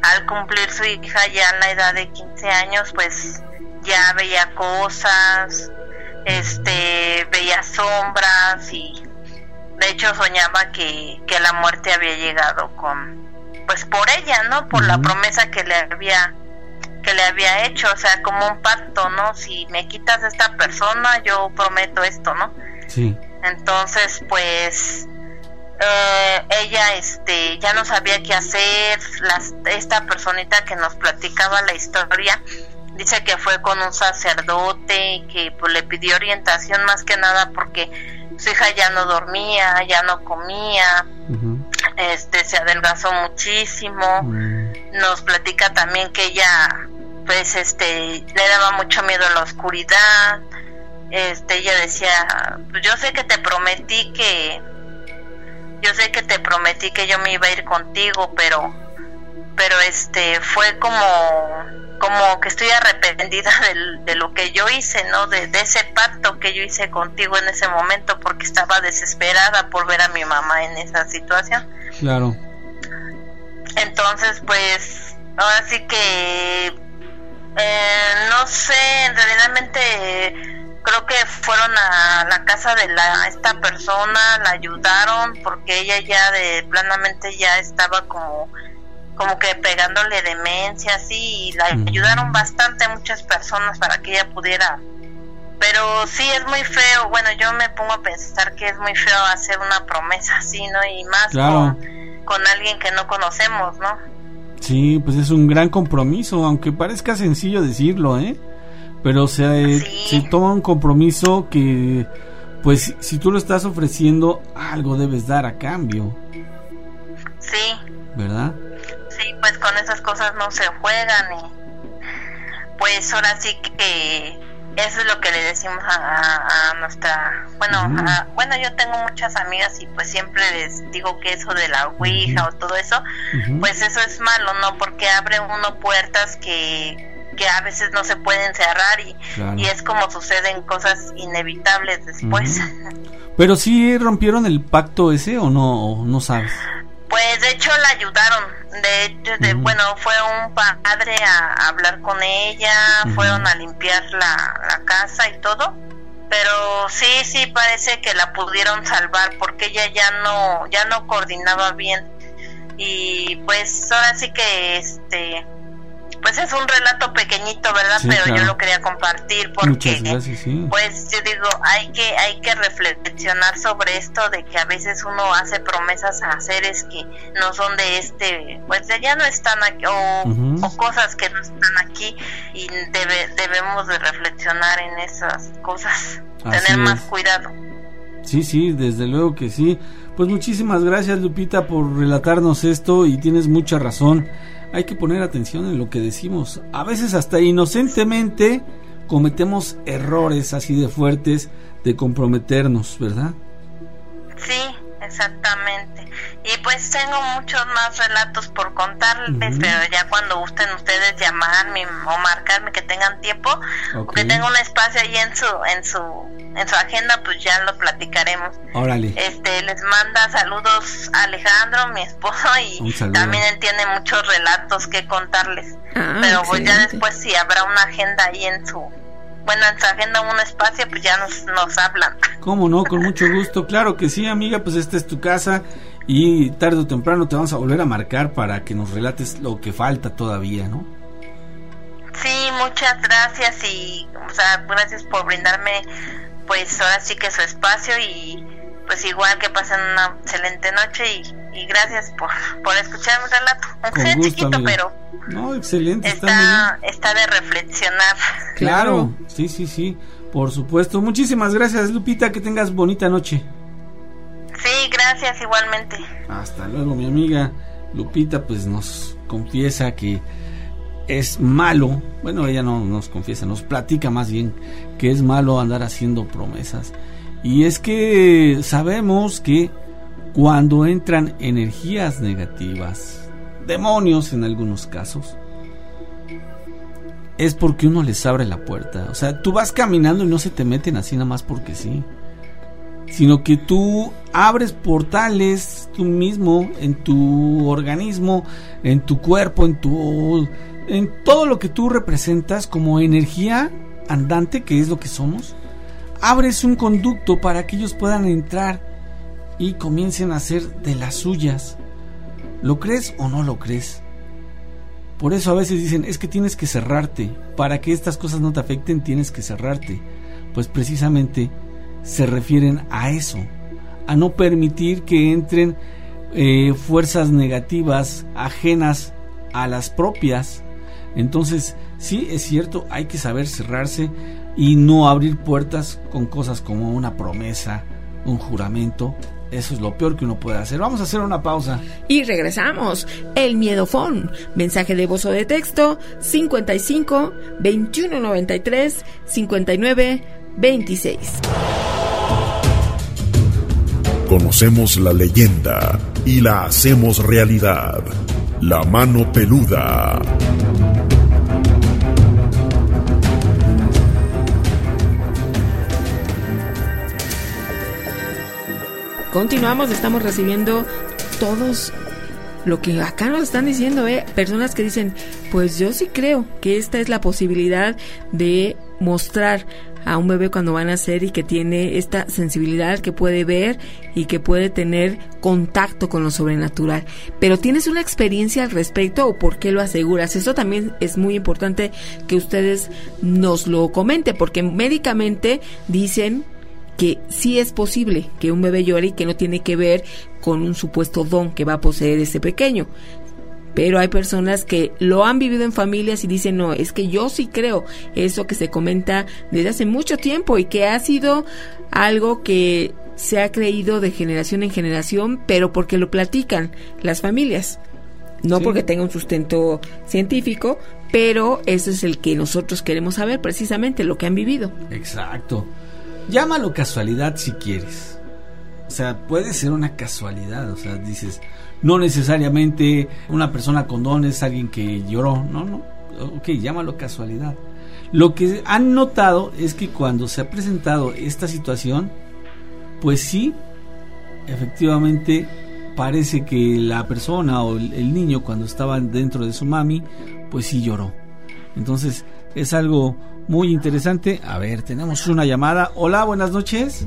Speaker 14: al cumplir su hija ya en la edad de quince años, pues ya veía cosas, este, veía sombras y de hecho soñaba que, que la muerte había llegado con, pues por ella, ¿no? Por uh-huh. la promesa que le había que le había hecho, o sea, como un pacto, ¿no? Si me quitas a esta persona, yo prometo esto, ¿no?
Speaker 11: Sí.
Speaker 14: Entonces, pues eh, ella este ya no sabía qué hacer. Las, esta personita que nos platicaba la historia dice que fue con un sacerdote y que pues le pidió orientación más que nada porque su hija ya no dormía, ya no comía, uh-huh. este se adelgazó muchísimo. Uh-huh. Nos platica también que ella pues este le daba mucho miedo a la oscuridad. Este ella decía, pues yo sé que te prometí que yo sé que te prometí que yo me iba a ir contigo, pero pero este fue como como que estoy arrepentida de, de lo que yo hice, ¿no? De, de ese pacto que yo hice contigo en ese momento, porque estaba desesperada por ver a mi mamá en esa situación.
Speaker 11: Claro.
Speaker 14: Entonces, pues, ahora sí que, eh, no sé, realmente creo que fueron a la casa de la esta persona, la ayudaron, porque ella ya de planamente ya estaba como... como que pegándole demencia, así, y la ayudaron bastante a muchas personas para que ella pudiera, pero sí es muy feo, bueno, yo me pongo a pensar que es muy feo hacer una promesa así, ¿no? Y más
Speaker 11: claro.
Speaker 14: con, con alguien que no conocemos, ¿no?
Speaker 11: Sí, pues es un gran compromiso, aunque parezca sencillo decirlo, ¿eh? Pero o sea, eh, sí. se toma un compromiso que, pues, si tú lo estás ofreciendo, algo debes dar a cambio.
Speaker 14: Sí.
Speaker 11: ¿Verdad?
Speaker 14: Sí, pues con esas cosas no se juegan y pues ahora sí que eso es lo que le decimos a, a, a nuestra, bueno, uh-huh. a, bueno yo tengo muchas amigas y pues siempre les digo que eso de la ouija uh-huh. o todo eso, uh-huh. pues eso es malo, ¿no? Porque abre uno puertas que, que a veces no se pueden cerrar y, claro. y es como suceden cosas inevitables después.
Speaker 11: Uh-huh. Pero sí rompieron el pacto ese o no, o no sabes.
Speaker 14: Pues de hecho la ayudaron, de hecho, de, uh-huh. bueno, fue un padre a, a hablar con ella, uh-huh. fueron a limpiar la, la casa y todo, pero sí, sí parece que la pudieron salvar porque ella ya no, ya no coordinaba bien y pues ahora sí que este, pues es un relato pequeñito, ¿verdad? Sí, pero claro. yo lo quería compartir porque
Speaker 11: gracias, sí.
Speaker 14: pues yo digo, hay que hay que reflexionar sobre esto de que a veces uno hace promesas a seres que no son de este, pues ya no están aquí o, uh-huh. o cosas que no están aquí y debe, debemos de reflexionar en esas cosas, así tener es. Más cuidado.
Speaker 11: Sí, sí, desde luego que sí. Pues muchísimas gracias, Lupita, por relatarnos esto y tienes mucha razón. Hay que poner atención en lo que decimos. A veces hasta inocentemente cometemos errores así de fuertes de comprometernos, ¿verdad?
Speaker 14: Sí, exactamente. Y pues tengo muchos más relatos por contarles, uh-huh. pero ya cuando gusten ustedes llamarme o marcarme que tengan tiempo, okay. o que tenga un espacio ahí en su en su en su agenda, pues ya lo platicaremos.
Speaker 11: Órale.
Speaker 14: Este, les manda saludos a Alejandro, mi esposo, y también él tiene muchos relatos que contarles. Ah, pero pues ya después si habrá una agenda ahí en su, bueno, en su agenda un espacio, pues ya nos, nos hablan.
Speaker 11: ¿Cómo no? Con mucho gusto. Claro que sí, amiga, pues esta es tu casa y tarde o temprano te vamos a volver a marcar para que nos relates lo que falta todavía, ¿no?
Speaker 14: Sí, muchas gracias y, o sea, gracias por brindarme pues ahora sí que su espacio y pues igual que pasen una excelente noche y, y gracias por, por escuchar mi relato, aunque sea chiquito, amiga. Pero
Speaker 11: no, excelente,
Speaker 14: está, está, está de reflexionar.
Speaker 11: Claro, sí, sí, sí, por supuesto. Muchísimas gracias, Lupita, que tengas bonita noche.
Speaker 14: Sí, gracias igualmente.
Speaker 11: Hasta luego, mi amiga Lupita, pues nos confiesa que es malo, bueno, ella no nos confiesa, nos platica más bien que es malo andar haciendo promesas. Y es que sabemos que cuando entran energías negativas, demonios en algunos casos, es porque uno les abre la puerta. O sea, tú vas caminando y no se te meten así nada más porque sí. sino que tú abres portales tú mismo en tu organismo, en tu cuerpo, en tu en todo lo que tú representas como energía andante, que es lo que somos. Abres un conducto para que ellos puedan entrar y comiencen a hacer de las suyas. ¿Lo crees o no lo crees? Por eso a veces dicen, es que tienes que cerrarte. Para que estas cosas no te afecten, tienes que cerrarte. Pues precisamente se refieren a eso, a no permitir que entren eh, fuerzas negativas ajenas a las propias. Entonces, sí, es cierto, hay que saber cerrarse y no abrir puertas con cosas como una promesa, un juramento. Eso es lo peor que uno puede hacer. Vamos a hacer una pausa.
Speaker 7: Y regresamos. El Miedofón. Mensaje de voz o de texto cincuenta y cinco, veintiuno noventa y tres, cincuenta y nueve, veintiséis.
Speaker 10: Conocemos la leyenda y la hacemos realidad. La mano peluda.
Speaker 7: Continuamos, estamos recibiendo todos lo que acá nos están diciendo, ¿eh? Personas que dicen, pues yo sí creo que esta es la posibilidad de mostrar a un bebé cuando van a nacer y que tiene esta sensibilidad, que puede ver y que puede tener contacto con lo sobrenatural. Pero ¿tienes una experiencia al respecto o por qué lo aseguras? Eso también es muy importante que ustedes nos lo comenten, porque médicamente dicen que sí es posible que un bebé llore y que no tiene que ver con un supuesto don que va a poseer ese pequeño. Pero hay personas que lo han vivido en familias y dicen, no, es que yo sí creo eso que se comenta desde hace mucho tiempo y que ha sido algo que se ha creído de generación en generación, pero porque lo platican las familias, no sí. porque tenga un sustento científico, pero eso es el que nosotros queremos saber, precisamente lo que han vivido.
Speaker 11: Exacto. Llámalo casualidad si quieres. O sea, puede ser una casualidad. O sea, dices, no necesariamente una persona con don es alguien que lloró. No, no. Ok, llámalo casualidad. Lo que han notado es que cuando se ha presentado esta situación, pues sí, efectivamente parece que la persona o el, el niño cuando estaba dentro de su mami, pues sí lloró. Entonces, es algo muy interesante. A ver, tenemos una llamada. Hola, buenas noches.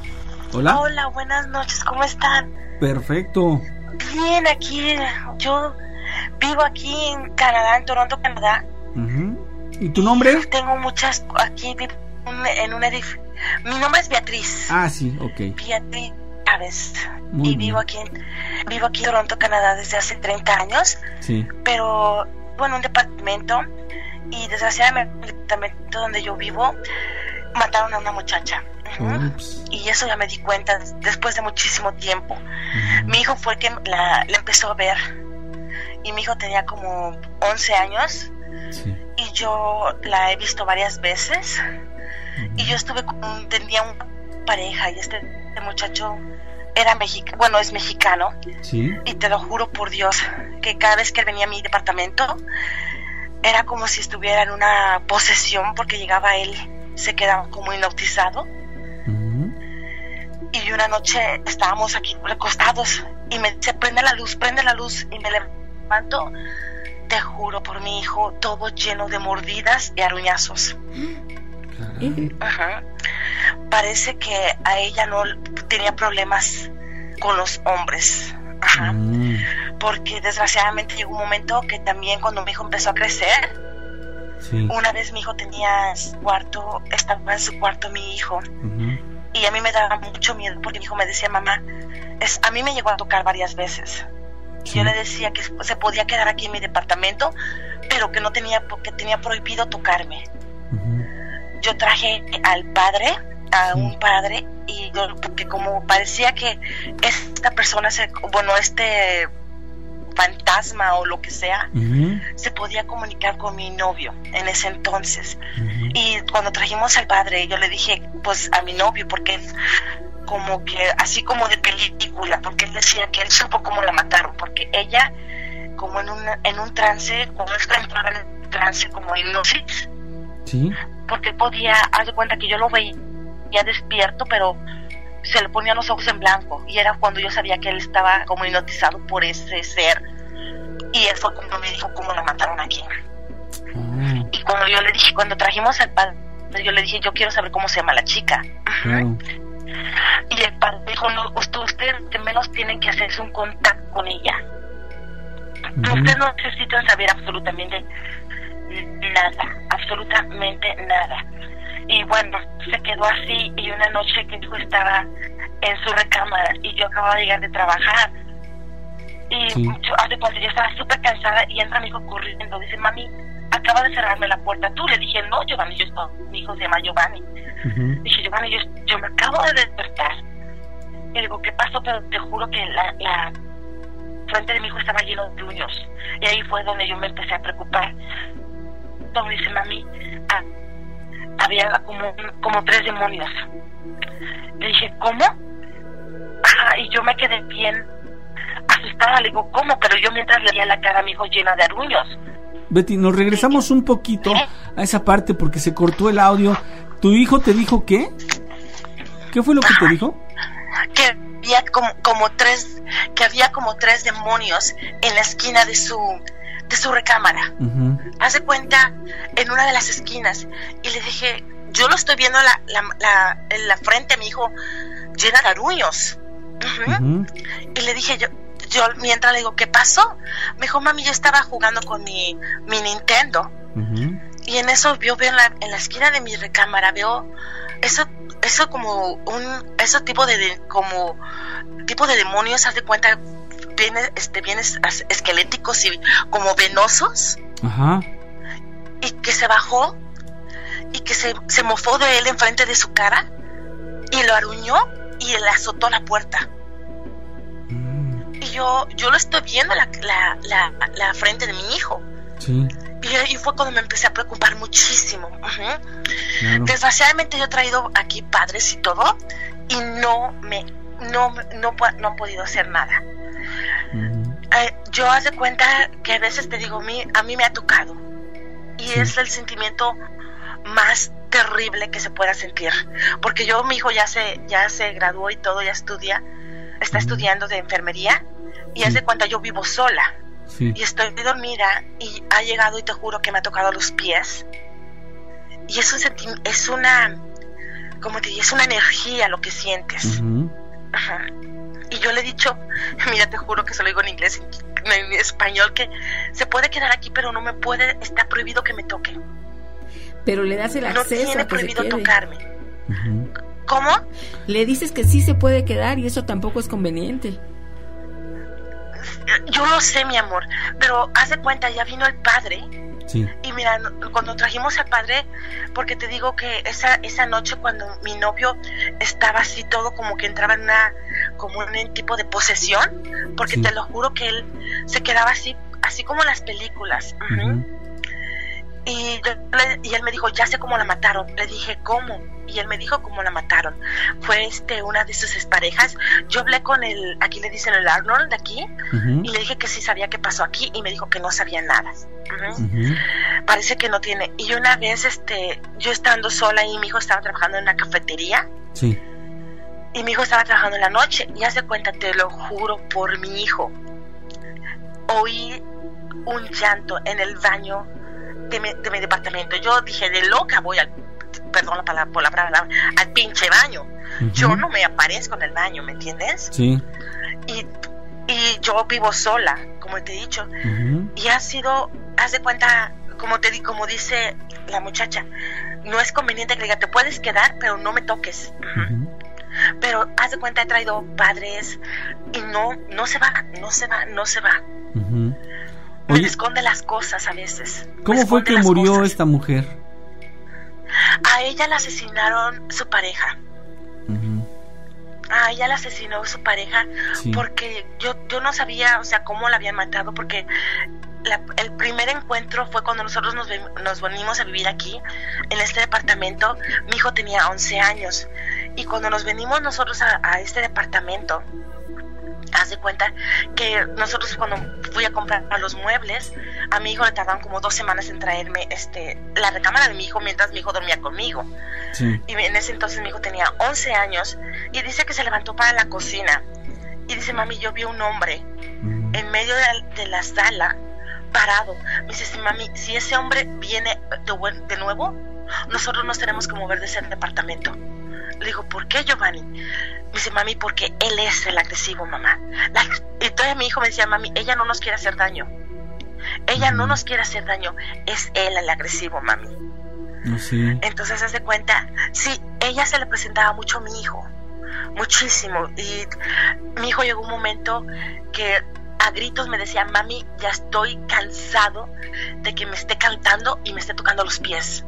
Speaker 11: Hola.
Speaker 15: Hola, buenas noches, ¿cómo están?
Speaker 11: Perfecto.
Speaker 15: Bien, aquí, yo vivo aquí en Canadá, en Toronto, Canadá.
Speaker 11: Uh-huh. ¿Y tu nombre?
Speaker 15: Tengo muchas, aquí vivo en un edificio. Mi nombre es Beatriz.
Speaker 11: Ah, sí, ok.
Speaker 15: Beatriz Chávez.
Speaker 11: Muy
Speaker 15: y
Speaker 11: bien.
Speaker 15: vivo aquí, en, vivo aquí en Toronto, Canadá desde hace treinta años.
Speaker 11: Sí.
Speaker 15: Pero vivo en un departamento y desgraciadamente en el departamento donde yo vivo mataron a una muchacha. Uh-huh. Y eso ya me di cuenta después de muchísimo tiempo. Uh-huh. Mi hijo fue el que la, la empezó a ver y mi hijo tenía como once años. Sí. Y yo la he visto varias veces. Uh-huh. Y yo estuve con, tenía una pareja y este, este muchacho era mexicano, bueno, es mexicano.
Speaker 11: Sí.
Speaker 15: Y te lo juro por Dios que cada vez que él venía a mi departamento era como si estuviera en una posesión, porque llegaba él, se quedaba como hipnotizado. Uh-huh. Y una noche estábamos aquí recostados y me dice, prende la luz, prende la luz, y me levanto, te juro por mi hijo, todo lleno de mordidas y aruñazos. Uh-huh. Parece que a ella no tenía problemas con los hombres. Ajá. Uh-huh. Porque desgraciadamente llegó un momento que también cuando mi hijo empezó a crecer, sí. Una vez mi hijo tenía su cuarto, estaba en su cuarto mi hijo. Uh-huh. Y a mí me daba mucho miedo porque mi hijo me decía, mamá, es, a mí me llegó a tocar varias veces. Y sí. Yo le decía que se podía quedar aquí en mi departamento, pero que no tenía, porque tenía prohibido tocarme. Uh-huh. Yo traje al padre, a sí. un padre, y yo, porque como parecía que esta persona, se, bueno, este fantasma o lo que sea, uh-huh. se podía comunicar con mi novio en ese entonces. Uh-huh. Y cuando trajimos al padre, yo le dije, pues a mi novio, porque él, como que, así como de película, porque él decía que él supo cómo la mataron, porque ella, como en un, en un trance, como él entraba en un trance como hipnosis,
Speaker 11: sí.
Speaker 15: porque podía, haz de cuenta que yo lo veía ya despierto, pero se le ponían los ojos en blanco, y era cuando yo sabía que él estaba como hipnotizado por ese ser. Y él fue cuando me dijo cómo lo mataron aquí. Mm. Y cuando yo le dije, cuando trajimos al padre, yo le dije, yo quiero saber cómo se llama la chica. Mm. Y el padre dijo, no, usted, ustedes que menos tienen que hacerse un contacto con ella. Mm. Ustedes no necesitan saber absolutamente nada, absolutamente nada. Y bueno, se quedó así, y una noche que yo estaba en su recámara y yo acababa de llegar de trabajar, y sí. yo, hace cuando yo estaba súper cansada, y entra mi hijo corriendo, dice, mami, acaba de cerrarme la puerta tú. Le dije, no, Giovanni, yo estoy, mi hijo se llama Giovanni. Uh-huh. Dije, Giovanni, yo, yo me acabo de despertar. Y digo, ¿qué pasó? Pero te juro que la, la frente de mi hijo estaba lleno de uños. Y ahí fue donde yo me empecé a preocupar. Entonces dice, mami, ah, había como, como tres demonios. Le dije, ¿cómo? Ajá, y yo me quedé bien asustada. Le digo, ¿cómo? Pero yo mientras le veía la cara a mi hijo llena de aruños.
Speaker 11: Betty, nos regresamos un poquito a esa parte porque se cortó el audio. ¿Tu hijo te dijo qué? ¿Qué fue lo que te dijo?
Speaker 15: Que había como, como tres, que había como tres demonios en la esquina de su de su recámara. Uh-huh. Hace cuenta en una de las esquinas, y le dije, yo lo estoy viendo la, la, la, en la frente a mi hijo llena de aruños. Uh-huh. Uh-huh. Y le dije yo, yo mientras le digo, ¿qué pasó? Me dijo, mami, yo estaba jugando con mi, mi Nintendo. Uh-huh. Y en eso yo veo en la, en la esquina de mi recámara, veo eso, eso como un, ese tipo de, de como tipo de demonios, haz de cuenta, bienes, este, bienes esqueléticos y como venosos. Ajá. Y que se bajó y que se, se mofó de él enfrente de su cara y lo aruñó y le azotó la puerta. Mm. Y yo yo lo estoy viendo la, la, la, la frente de mi hijo. Sí. Y ahí fue cuando me empecé a preocupar muchísimo. Uh-huh. Claro. Desgraciadamente yo he traído aquí padres y todo, y no me no no, no, no he podido hacer nada. Uh-huh. Eh, yo haz de cuenta que a veces te digo, mi, a mí me ha tocado, y sí. es el sentimiento más terrible que se pueda sentir, porque yo, mi hijo ya se ya se graduó y todo, ya estudia, está uh-huh. estudiando de enfermería, y sí. haz de cuenta yo vivo sola. Sí. Y estoy dormida y ha llegado y te juro que me ha tocado los pies, y es un senti- es una como te digo, es una energía lo que sientes. Uh-huh. Ajá. Y yo le he dicho, mira, te juro que se lo digo en inglés, en español, que se puede quedar aquí, pero no me puede, está prohibido que me toque.
Speaker 7: Pero le das el acceso,
Speaker 15: no tiene
Speaker 7: a que
Speaker 15: prohibido
Speaker 7: se quede.
Speaker 15: Tocarme. Uh-huh. ¿Cómo?
Speaker 7: Le dices que sí se puede quedar, y eso tampoco es conveniente.
Speaker 15: Yo lo sé, mi amor, pero haz de cuenta, ya vino el padre. Sí. Y mira, cuando trajimos al padre, porque te digo que esa esa noche cuando mi novio estaba así todo como que entraba en una como en un tipo de posesión, porque sí. te lo juro que él se quedaba así así como en las películas. Uh-huh. Uh-huh. Y, yo, y él me dijo, ya sé cómo la mataron. Le dije, ¿cómo? Y él me dijo cómo la mataron. Fue este una de sus exparejas. Yo hablé con el, aquí le dicen el Arnold de aquí, uh-huh. y le dije que sí sabía qué pasó aquí, y me dijo que no sabía nada. Uh-huh. Uh-huh. Parece que no tiene. Y una vez, este, yo estando sola y mi hijo estaba trabajando en una cafetería. Sí. Y mi hijo estaba trabajando en la noche. Y haz de cuenta, te lo juro por mi hijo, oí un llanto en el baño de mi, de mi departamento. Yo dije, de loca voy al, perdón la palabra, por la palabra, al pinche baño. Uh-huh. Yo no me aparezco en el baño, ¿me entiendes? Sí. Y, y yo vivo sola, como te he dicho. Uh-huh. Y ha sido, haz de cuenta, como te di, como dice la muchacha, no es conveniente que diga, te puedes quedar, pero no me toques. Uh-huh. Uh-huh. Pero haz de cuenta, he traído padres y no, no se va, no se va, no se va. Uh-huh. Me esconde las cosas a veces.
Speaker 11: ¿Cómo fue que murió cosas. Esta mujer?
Speaker 15: A ella la asesinaron su pareja. Uh-huh. A ella la asesinó su pareja, sí. porque yo, yo no sabía, o sea, cómo la habían matado, porque la, el primer encuentro fue cuando nosotros nos, nos venimos a vivir aquí, en este departamento. Mi hijo tenía once años, y cuando nos venimos nosotros a, a este departamento, haz de cuenta que nosotros cuando fui a comprar a los muebles. A mi hijo le tardaron como dos semanas en traerme este la recámara de mi hijo mientras mi hijo dormía conmigo. Sí. Y en ese entonces mi hijo tenía once años y dice que se levantó para la cocina y dice, mami, yo vi un hombre uh-huh. en medio de, de la sala parado. Me dice, sí, mami, si ese hombre viene de, de nuevo, nosotros nos tenemos que mover de ese departamento. Le digo, ¿por qué, Giovanni? Me dice, mami, porque él es el agresivo, mamá. La, y todavía mi hijo me decía, mami, ella no nos quiere hacer daño. Ella no nos quiere hacer daño. Es él el agresivo, mami.
Speaker 11: No, sí.
Speaker 15: Entonces, se hace cuenta, sí, ella se le presentaba mucho a mi hijo. Muchísimo. Y mi hijo llegó un momento que a gritos me decía, mami, ya estoy cansado de que me esté cantando y me esté tocando los pies.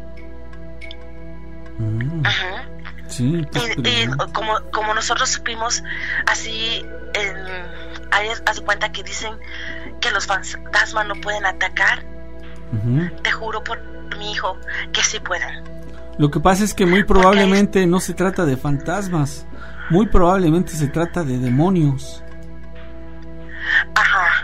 Speaker 11: Mm.
Speaker 15: Ajá.
Speaker 11: Sí, pues,
Speaker 15: y, y como, como nosotros supimos, así, en, ahí hace cuenta que dicen que los fantasmas no pueden atacar. Uh-huh. Te juro por mi hijo que sí pueden.
Speaker 11: Lo que pasa es que muy probablemente no se trata de fantasmas, muy probablemente se trata de demonios.
Speaker 15: Ajá.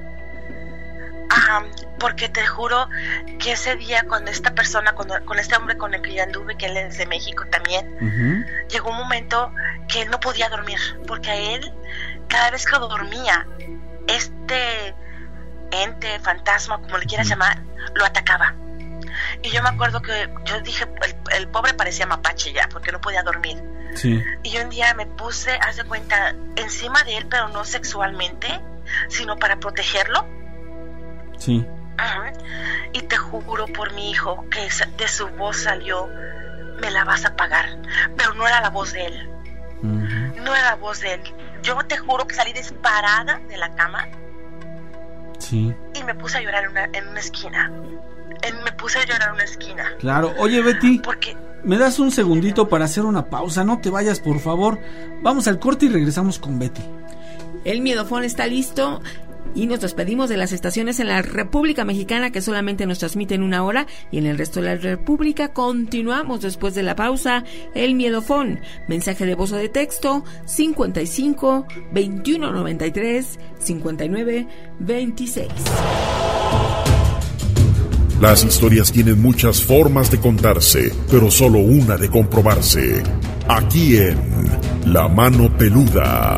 Speaker 15: Ajá. Porque te juro que ese día cuando esta persona, cuando, con este hombre con el que yo anduve, que él es de México también, uh-huh. llegó un momento que él no podía dormir, porque a él, cada vez que dormía, este ente, fantasma, como le quieras uh-huh. llamar, lo atacaba. Y yo me acuerdo que yo dije, el, el pobre parecía mapache ya, porque no podía dormir.
Speaker 11: Sí.
Speaker 15: Y yo un día me puse, haz de cuenta, encima de él, pero no sexualmente, sino para protegerlo.
Speaker 11: Sí.
Speaker 15: Uh-huh. Y te juro por mi hijo que de su voz salió, me la vas a pagar, pero no era la voz de él. Uh-huh. No era la voz de él. Yo te juro que salí disparada de la cama.
Speaker 11: Sí.
Speaker 15: Y me puse a llorar en una, en una esquina. En, me puse a llorar en una esquina.
Speaker 11: Claro. Oye, Betty,
Speaker 15: porque
Speaker 11: ¿me das un segundito para hacer una pausa? No te vayas, por favor. Vamos al corte y regresamos con Betty.
Speaker 7: El miedofón está listo. Y nos despedimos de las estaciones en la República Mexicana que solamente nos transmiten una hora, y en el resto de la República continuamos después de la pausa. El miedofón, mensaje de voz o de texto cincuenta y cinco, veintiuno noventa y tres, cincuenta y nueve, veintiséis.
Speaker 10: Las historias tienen muchas formas de contarse, pero solo una de comprobarse. Aquí en La Mano Peluda.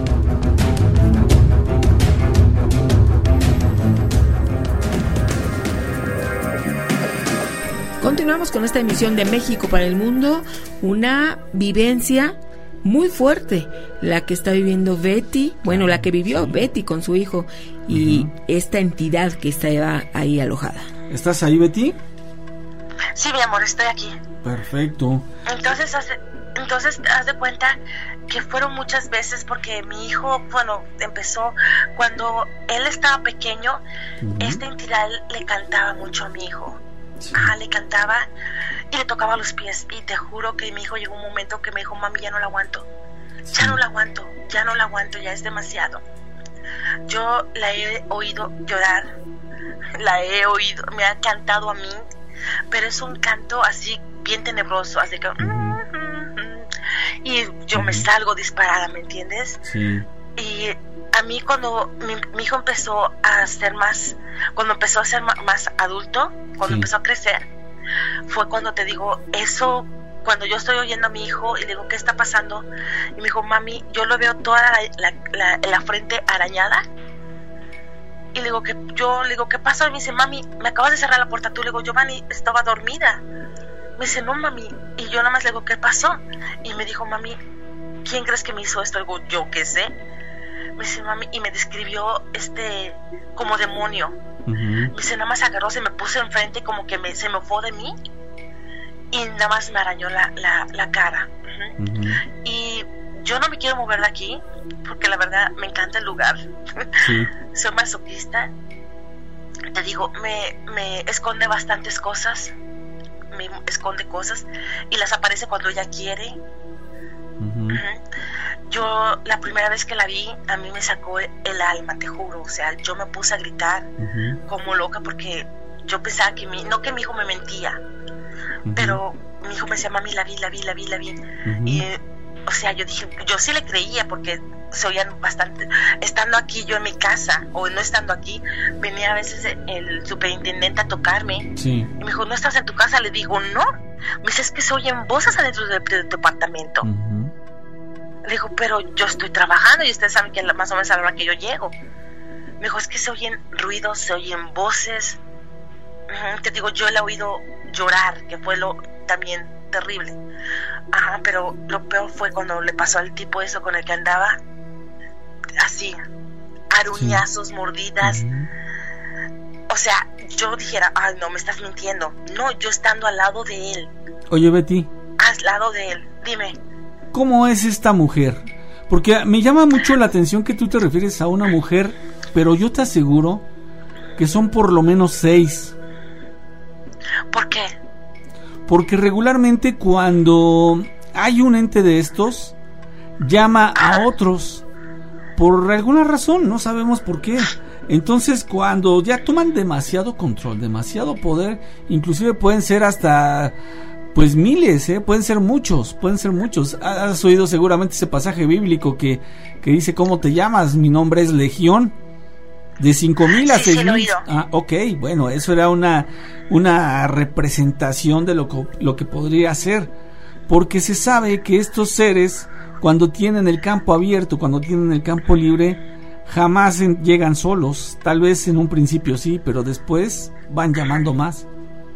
Speaker 7: Continuamos con esta emisión de México para el Mundo, una vivencia muy fuerte, la que está viviendo Betty, bueno, la que vivió sí. Betty con su hijo y uh-huh. esta entidad que está ahí alojada.
Speaker 11: ¿Estás ahí, Betty?
Speaker 15: Sí, mi amor, estoy aquí.
Speaker 11: Perfecto.
Speaker 15: Entonces, hace, entonces, haz de cuenta que fueron muchas veces porque mi hijo, bueno, empezó cuando él estaba pequeño, uh-huh. esta entidad le cantaba mucho a mi hijo. Sí. Ajá, le cantaba y le tocaba los pies, y te juro que mi hijo llegó un momento que me dijo, mami, ya no la aguanto, sí. ya no la aguanto, ya no la aguanto, ya es demasiado. Yo la he oído llorar, la he oído, me ha cantado a mí, pero es un canto así bien tenebroso, así que uh-huh. y yo uh-huh. me salgo disparada, ¿me entiendes?
Speaker 11: Sí.
Speaker 15: Y a mí cuando mi, mi hijo empezó a ser más, cuando empezó a ser más, más adulto, cuando sí. empezó a crecer, fue cuando te digo, eso, cuando yo estoy oyendo a mi hijo y le digo, ¿qué está pasando? Y me dijo, mami, yo lo veo toda la, la, la, la frente arañada. Y le digo, que yo le digo, ¿qué pasó? Y me dice, mami, me acabas de cerrar la puerta. Tú le digo, Giovanni, estaba dormida. Me dice, no, mami. Y yo nada más le digo, ¿qué pasó? Y me dijo, mami, ¿quién crees que me hizo esto? Le digo, yo qué sé. Me dice, mami, y me describió este como demonio. Uh-huh. Me dice, nada más agarró, se me puso enfrente, como que me, se me fue de mí y nada más me arañó la, la, la cara. Uh-huh. Uh-huh. Y yo no me quiero mover de aquí porque la verdad me encanta el lugar. Sí. Soy masoquista. Te digo, me, me esconde bastantes cosas, me esconde cosas y las aparece cuando ella quiere. Uh-huh. Uh-huh. Yo la primera vez que la vi, a mí me sacó el alma, te juro. O sea, yo me puse a gritar uh-huh. como loca porque yo pensaba que mi, no que mi hijo me mentía, uh-huh. pero mi hijo me decía, mami, la vi, la vi, la vi, la vi. Uh-huh. Y, o sea, yo dije, yo sí le creía porque se oían bastante. Estando aquí yo en mi casa, o no estando aquí, venía a veces el superintendente a tocarme.
Speaker 11: Sí.
Speaker 15: Y me dijo, ¿no estás en tu casa? Le digo, no. Me dice, es que se oyen voces adentro de, de tu apartamento.
Speaker 11: Uh-huh.
Speaker 15: Le digo, pero yo estoy trabajando y ustedes saben que más o menos a la hora que yo llego. Me dijo, es que se oyen ruidos, se oyen voces. Uh-huh. Te digo, yo le he oído llorar, que fue lo también terrible. Ajá, pero lo peor fue cuando le pasó al tipo eso con el que andaba, así, aruñazos, sí. mordidas. Uh-huh. O sea, yo dijera, ay, no, me estás mintiendo. No, yo estando al lado de él.
Speaker 11: Oye, Betty.
Speaker 15: Al lado de él, dime.
Speaker 11: ¿Cómo es esta mujer? Porque me llama mucho la atención que tú te refieres a una mujer, pero yo te aseguro que son por lo menos seis.
Speaker 15: ¿Por qué?
Speaker 11: Porque regularmente cuando hay un ente de estos, llama a otros por alguna razón, no sabemos por qué. Entonces cuando ya toman demasiado control, demasiado poder, inclusive pueden ser hasta pues miles, ¿eh? pueden ser muchos, pueden ser muchos. Has oído seguramente ese pasaje bíblico que, que dice, ¿cómo te llamas? Mi nombre es Legión. De cinco mil a seis mil. Ah, ok, bueno, eso era una, una representación de lo que, lo que podría ser. Porque se sabe que estos seres, cuando tienen el campo abierto, cuando tienen el campo libre, jamás en, llegan solos. Tal vez en un principio sí, pero después van llamando más.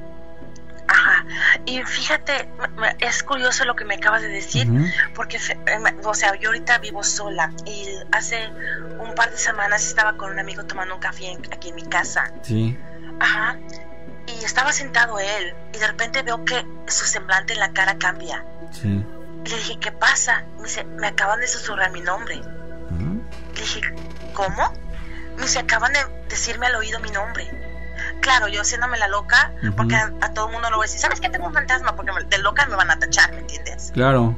Speaker 15: Ajá, y fíjate, es curioso lo que me acabas de decir, uh-huh. porque, o sea, yo ahorita vivo sola y hace un par de semanas estaba con un amigo tomando un café aquí en mi casa.
Speaker 11: Sí.
Speaker 15: Ajá, y estaba sentado él y de repente veo que su semblante en la cara cambia.
Speaker 11: Sí.
Speaker 15: Y le dije, ¿qué pasa? Me dice, me acaban de susurrar mi nombre. Uh-huh. Le dije, ¿cómo? Me dice, acaban de decirme al oído mi nombre. Claro, yo haciéndome la loca, uh-huh. porque a, a todo el mundo lo voy a decir, ¿sabes qué? Tengo un fantasma, porque me, de loca me van a tachar, ¿me entiendes?
Speaker 11: Claro.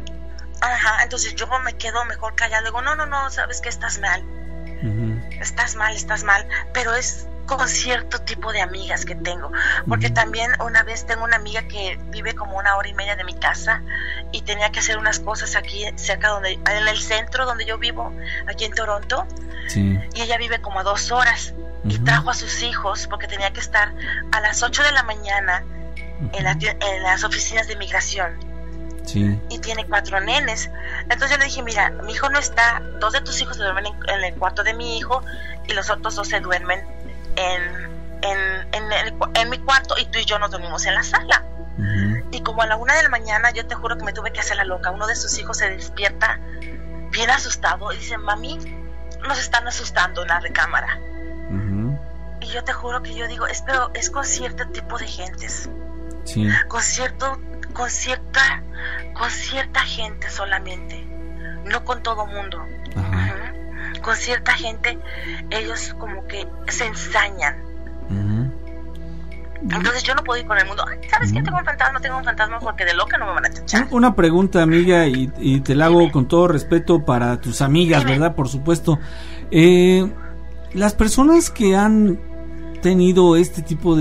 Speaker 15: Ajá, entonces yo me quedo mejor callada, digo, no, no, no, ¿sabes qué? Estás mal. Uh-huh. Estás mal, estás mal, pero es con cierto tipo de amigas que tengo, porque uh-huh. también una vez tengo una amiga que vive como una hora y media de mi casa y tenía que hacer unas cosas aquí cerca donde, en el centro donde yo vivo, aquí en Toronto,
Speaker 11: sí.
Speaker 15: y ella vive como a dos horas. Y trajo a sus hijos porque tenía que estar a las ocho de la mañana en, la, en las oficinas de migración.
Speaker 11: Sí.
Speaker 15: Y tiene cuatro nenes. Entonces yo le dije, mira, mi hijo no está, dos de tus hijos se duermen en, en el cuarto de mi hijo y los otros dos se duermen en, en, en, el, en mi cuarto y tú y yo nos dormimos en la sala. Uh-huh. Y como a la una de la mañana, yo te juro que me tuve que hacer la loca. Uno de sus hijos se despierta bien asustado y dice, mami, nos están asustando en la recámara.
Speaker 11: Uh-huh.
Speaker 15: Y yo te juro que yo digo, es, pero es con cierto tipo de gentes,
Speaker 11: sí.
Speaker 15: con cierto, con cierta, con cierta gente solamente, no con todo mundo. Uh-huh. Con cierta gente, ellos como que se ensañan.
Speaker 11: Uh-huh.
Speaker 15: Entonces yo no puedo ir con el mundo, ¿sabes uh-huh. qué? Tengo un fantasma, tengo un fantasma, porque de loca no me van a tachar.
Speaker 11: Una pregunta, amiga, y, y te la hago Dime. con todo respeto para tus amigas, Dime. ¿verdad? Por supuesto. Eh... Las personas que han tenido este tipo de,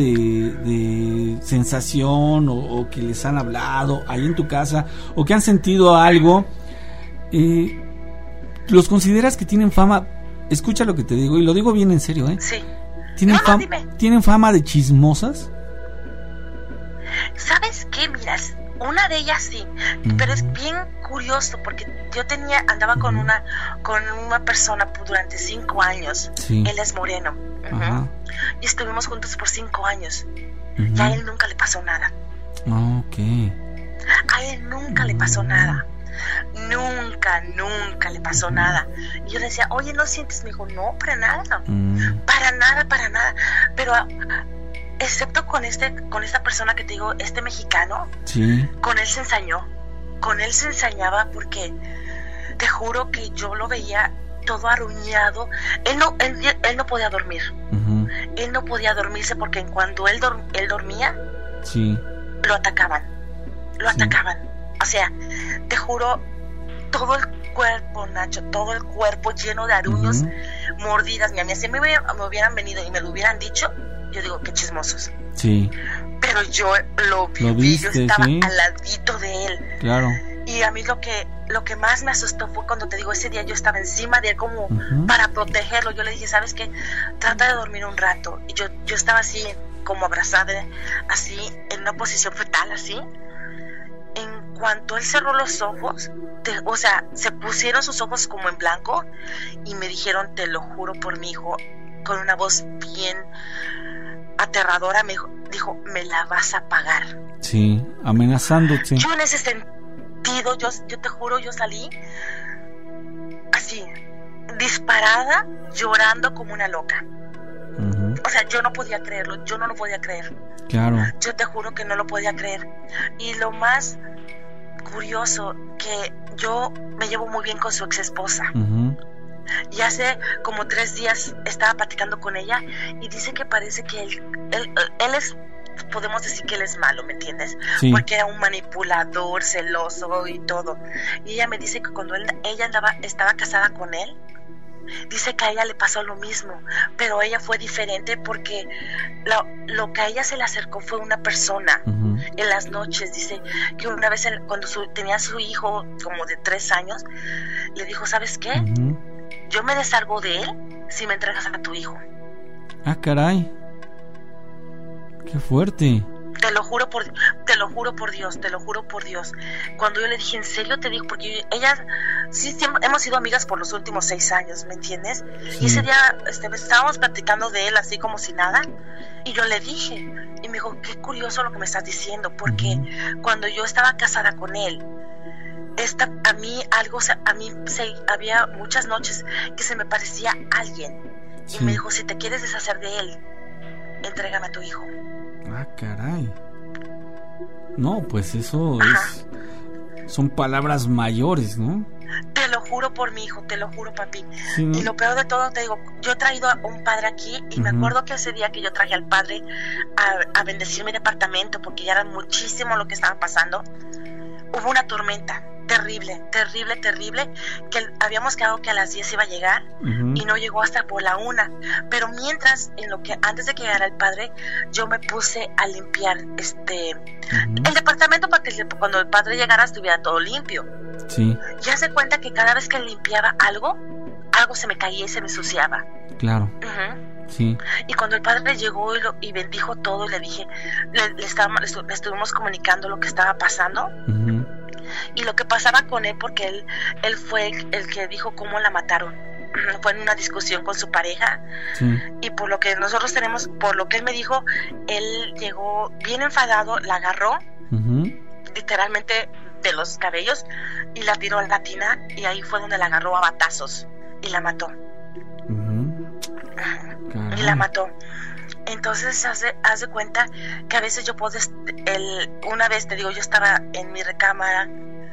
Speaker 11: de sensación o, o que les han hablado ahí en tu casa o que han sentido algo, eh, ¿los consideras que tienen fama? Escucha lo que te digo y lo digo bien en serio, ¿eh?
Speaker 15: Sí.
Speaker 11: ¿Tienen,
Speaker 15: no, no,
Speaker 11: fam-
Speaker 15: dime.
Speaker 11: ¿Tienen fama de chismosas?
Speaker 15: ¿Sabes qué? Miras, una de ellas sí, uh-huh. pero es bien curioso porque yo tenía, andaba uh-huh. con una con una persona durante cinco años,
Speaker 11: sí.
Speaker 15: él es moreno, uh-huh.
Speaker 11: uh-huh.
Speaker 15: y estuvimos juntos por cinco años,
Speaker 11: uh-huh.
Speaker 15: y a él nunca le pasó nada.
Speaker 11: Ok.
Speaker 15: A él nunca uh-huh. le pasó nada, nunca, nunca le pasó nada. Y yo le decía, oye, ¿no sientes? Me dijo, no, para nada,
Speaker 11: uh-huh.
Speaker 15: para nada, para nada, pero... excepto con este con esta persona que te digo, este mexicano,
Speaker 11: sí.
Speaker 15: con él se ensañó, con él se ensañaba porque te juro que yo lo veía todo arruñado. Él no él, él no podía dormir,
Speaker 11: uh-huh.
Speaker 15: él no podía dormirse porque cuando él, dor, él dormía,
Speaker 11: sí.
Speaker 15: lo atacaban, lo sí. atacaban. O sea, te juro, todo el cuerpo, Nacho, todo el cuerpo lleno de aruños, uh-huh. mordidas. Mi amiga, si me, me hubieran venido y me lo hubieran dicho, yo digo, qué chismosos.
Speaker 11: Sí.
Speaker 15: Pero yo lo vi,
Speaker 11: ¿Lo viste,
Speaker 15: yo estaba
Speaker 11: sí?
Speaker 15: al ladito de él.
Speaker 11: Claro.
Speaker 15: Y a mí lo que lo que más me asustó fue cuando te digo, ese día yo estaba encima de él como uh-huh. para protegerlo. Yo le dije, ¿sabes qué? Trata de dormir un rato. Y yo, yo estaba así, como abrazada, así, en una posición fetal, así. En cuanto él cerró los ojos, te, o sea, se pusieron sus ojos como en blanco y me dijeron, te lo juro por mi hijo, con una voz bien aterradora, me dijo, dijo me la vas a pagar.
Speaker 11: Sí, amenazándote.
Speaker 15: Yo en ese sentido, yo, yo te juro, yo salí así, disparada, llorando como una loca. Uh-huh. O sea, yo no podía creerlo, yo no lo podía creer.
Speaker 11: Claro.
Speaker 15: Yo te juro que no lo podía creer. Y lo más curioso, que yo me llevo muy bien con su ex esposa. Uh-huh. Y hace como tres días estaba platicando con ella y dice que parece que él, él, él es, podemos decir que él es malo, ¿me entiendes? Sí. Porque era un manipulador, celoso y todo. Y ella me dice que cuando él, ella andaba, estaba casada con él, dice que a ella le pasó lo mismo, pero ella fue diferente porque lo, lo que a ella se le acercó fue una persona. Uh-huh. En las noches, dice que una vez él, cuando su, tenía su hijo como de tres años, le dijo, ¿sabes qué? Uh-huh. Yo me deshago de él si me entregas a tu hijo.
Speaker 11: Ah, caray. Qué fuerte.
Speaker 15: Te lo juro por, te lo juro por Dios, te lo juro por Dios. Cuando yo le dije, ¿en serio te digo? Porque ella, sí, siempre, hemos sido amigas por los últimos seis años, ¿me entiendes? Sí. Y ese día este, estábamos platicando de él así como si nada, y yo le dije, y me dijo, qué curioso lo que me estás diciendo, porque uh-huh. cuando yo estaba casada con él, esta, a mí algo, a mí se, había muchas noches que se me parecía alguien, sí. y me dijo, si te quieres deshacer de él, entrégame a tu hijo.
Speaker 11: Ah, caray. No, pues eso Ajá. es... Son palabras mayores, ¿no?
Speaker 15: Te lo juro por mi hijo, te lo juro, papi. Sí, ¿no? Y lo peor de todo, te digo, yo he traído a un padre aquí y uh-huh. me acuerdo que ese día que yo traje al padre a, a bendecir mi departamento, porque ya era muchísimo lo que estaba pasando, hubo una tormenta terrible, terrible, terrible, que habíamos quedado que a las diez iba a llegar uh-huh. y no llegó hasta por la una, pero mientras, en lo que antes de que llegara el padre, yo me puse a limpiar este uh-huh. el departamento para que cuando el padre llegara estuviera todo limpio.
Speaker 11: Sí.
Speaker 15: Ya se cuenta que cada vez que limpiaba algo, algo se me caía y se me ensuciaba.
Speaker 11: Claro.
Speaker 15: Uh-huh.
Speaker 11: Sí.
Speaker 15: Y cuando el padre llegó y, lo, y bendijo todo, y le dije, le, le, estábamos, le, estu, le estuvimos comunicando lo que estaba pasando. Uh-huh. Y lo que pasaba con él, porque él, él fue el, el que dijo cómo la mataron. Fue en una discusión con su pareja. Sí. Y por lo que nosotros tenemos, por lo que él me dijo, él llegó bien enfadado, la agarró, uh-huh. literalmente de los cabellos, y la tiró a la tina, y ahí fue donde la agarró a batazos y la mató. Uh-huh. Y la mató. Entonces hace, haz de cuenta que a veces yo puedo, el, una vez te digo, yo estaba en mi recámara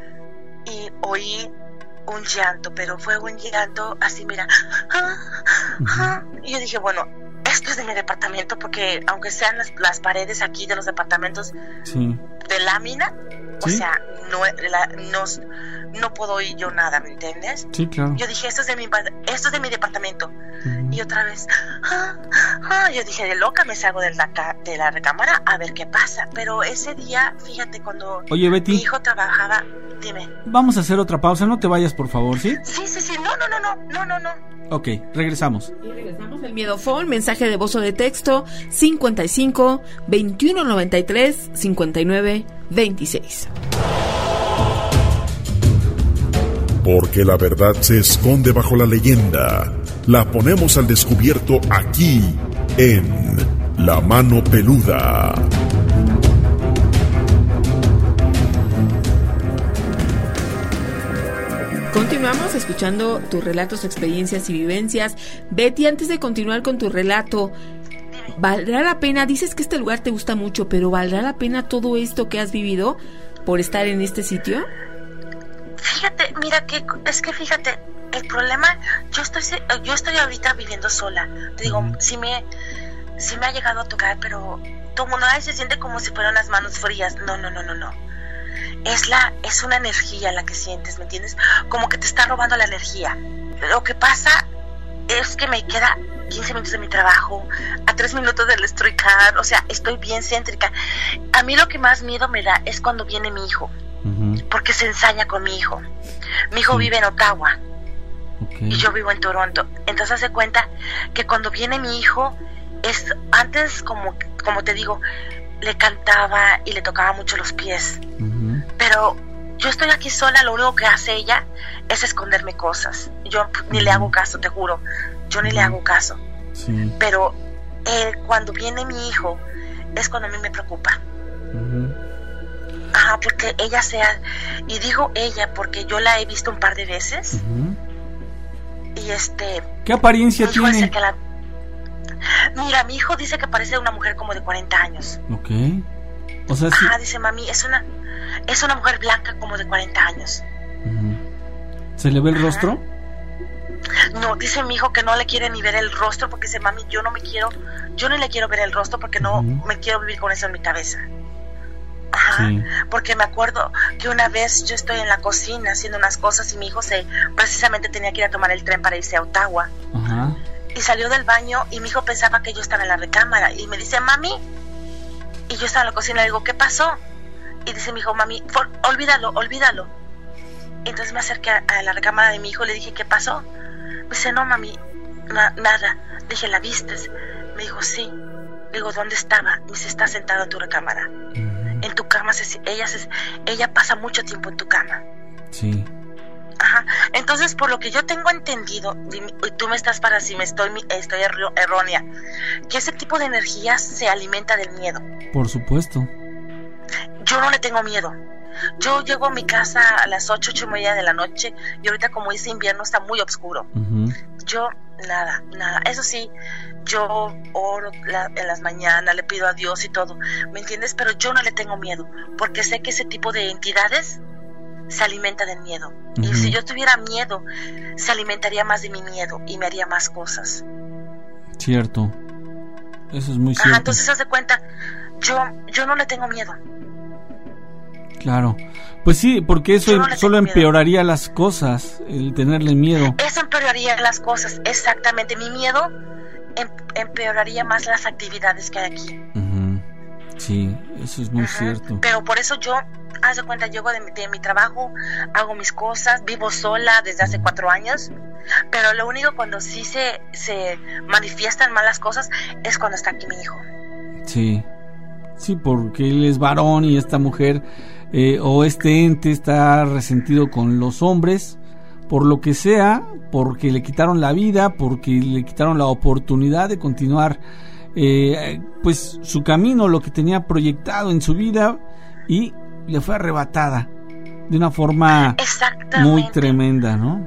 Speaker 15: y oí un llanto, pero fue un llanto así, mira, ah, ah, y yo dije, bueno, esto es de mi departamento, porque aunque sean las, las paredes aquí de los departamentos sí. de lámina, ¿sí? O sea, no, la, no, no puedo oír yo nada, ¿me entiendes?
Speaker 11: Sí, claro.
Speaker 15: Yo dije, esto es de mi, esto es de mi departamento. Uh-huh. Y otra vez, ah, ah, yo dije, de loca me salgo de la, de la recámara a ver qué pasa. Pero ese día, fíjate, cuando
Speaker 11: Oye, Betty,
Speaker 15: mi hijo trabajaba, dime.
Speaker 11: Vamos a hacer otra pausa, no te vayas, por favor, ¿sí?
Speaker 15: Sí, sí, sí, no, no, no, no, no, no, no.
Speaker 11: Ok, regresamos.
Speaker 7: Y regresamos el Miedofón, mensaje de voz o de texto cincuenta y cinco, veintiuno noventa y tres, cincuenta y nueve, veintiséis.
Speaker 10: Porque la verdad se esconde bajo la leyenda. La ponemos al descubierto aquí, en La Mano Peluda.
Speaker 7: Continuamos escuchando tus relatos, experiencias y vivencias. Betty, antes de continuar con tu relato, ¿valdrá la pena? Dices que este lugar te gusta mucho, pero ¿valdrá la pena todo esto que has vivido por estar en este sitio?
Speaker 15: Fíjate, mira, que es que fíjate, el problema, yo estoy yo estoy ahorita viviendo sola. Te digo, mm. sí me, sí me ha llegado a tocar, pero todo mundo se siente como si fueran las manos frías. No, no, no, no, no. Es la, es una energía la que sientes, ¿me entiendes? Como que te está robando la energía. Lo que pasa es que me queda quince minutos de mi trabajo, a tres minutos del Streetcar, o sea, estoy bien céntrica. A mí lo que más miedo me da es cuando viene mi hijo. Uh-huh. uh-huh. porque se ensaña con mi hijo. Mi hijo sí. vive en Ottawa. Okay. Y yo vivo en Toronto. Entonces se cuenta que cuando viene mi hijo, es antes, como, como te digo, le cantaba y le tocaba mucho los pies. Uh-huh. Pero yo estoy aquí sola, lo único que hace ella es esconderme cosas. Yo ni uh-huh. le hago caso, te juro. Yo ni uh-huh. le hago caso. Sí. Pero él, cuando viene mi hijo, es cuando a mí me preocupa. Uh-huh. Ajá, porque ella sea, y digo ella porque yo la he visto un par de veces. Uh-huh. Y este...
Speaker 11: ¿Qué apariencia tiene?
Speaker 15: La... Mira, mi hijo dice que parece una mujer como de cuarenta años.
Speaker 11: Ok. O sea,
Speaker 15: Ajá, sí. dice, mami, es una es una mujer blanca como de cuarenta años.
Speaker 11: Uh-huh. ¿Se le ve el Ajá. rostro?
Speaker 15: No, dice mi hijo que no le quiere ni ver el rostro porque dice, mami, yo no me quiero, yo no le quiero ver el rostro porque no uh-huh. me quiero vivir con eso en mi cabeza. Ajá, sí. Porque me acuerdo que una vez yo estoy en la cocina haciendo unas cosas y mi hijo se precisamente tenía que ir a tomar el tren para irse a Ottawa. Ajá. Y salió del baño y mi hijo pensaba que yo estaba en la recámara y me dice, mami, y yo estaba en la cocina y le digo, ¿qué pasó? Y dice mi hijo, mami, for, olvídalo, olvídalo. Entonces me acerqué a, a la recámara de mi hijo y le dije, ¿qué pasó? Me dice, no, mami, na, nada. Le dije, ¿la vistes? Me dijo, sí. Le digo, ¿dónde estaba? Me dice, está sentado en tu recámara. En tu cama, se, ella, se, ella pasa mucho tiempo en tu cama.
Speaker 11: Sí.
Speaker 15: Ajá. Entonces, por lo que yo tengo entendido, y tú me estás para si me estoy, estoy errónea, que ese tipo de energía se alimenta del miedo.
Speaker 11: Por supuesto.
Speaker 15: Yo no le tengo miedo. Yo llego a mi casa a las ocho, ocho y media de la noche, y ahorita como es invierno está muy oscuro. Uh-huh. Yo, nada, nada. Eso sí, yo oro la, en las mañanas, le pido a Dios y todo, ¿me entiendes? Pero yo no le tengo miedo, porque sé que ese tipo de entidades se alimenta del miedo. Uh-huh. Y si yo tuviera miedo, se alimentaría más de mi miedo y me haría más cosas.
Speaker 11: Cierto. Eso es muy cierto.
Speaker 15: Ajá, entonces haz de cuenta, yo, yo no le tengo miedo.
Speaker 11: Claro, pues sí, porque eso no solo empeoraría miedo. Las cosas, el tenerle miedo.
Speaker 15: Eso empeoraría las cosas, exactamente. Mi miedo em, empeoraría más las actividades que hay aquí.
Speaker 11: Uh-huh. Sí, eso es muy uh-huh. cierto.
Speaker 15: Pero por eso yo, haz de cuenta, llego de, de mi trabajo, hago mis cosas, vivo sola desde hace cuatro años, pero lo único cuando sí se, se manifiestan malas cosas es cuando está aquí mi hijo.
Speaker 11: Sí, sí, porque él es varón y esta mujer... Eh, o este ente está resentido con los hombres por lo que sea, porque le quitaron la vida, porque le quitaron la oportunidad de continuar eh, pues su camino, lo que tenía proyectado en su vida, y le fue arrebatada de una forma muy tremenda, ¿no?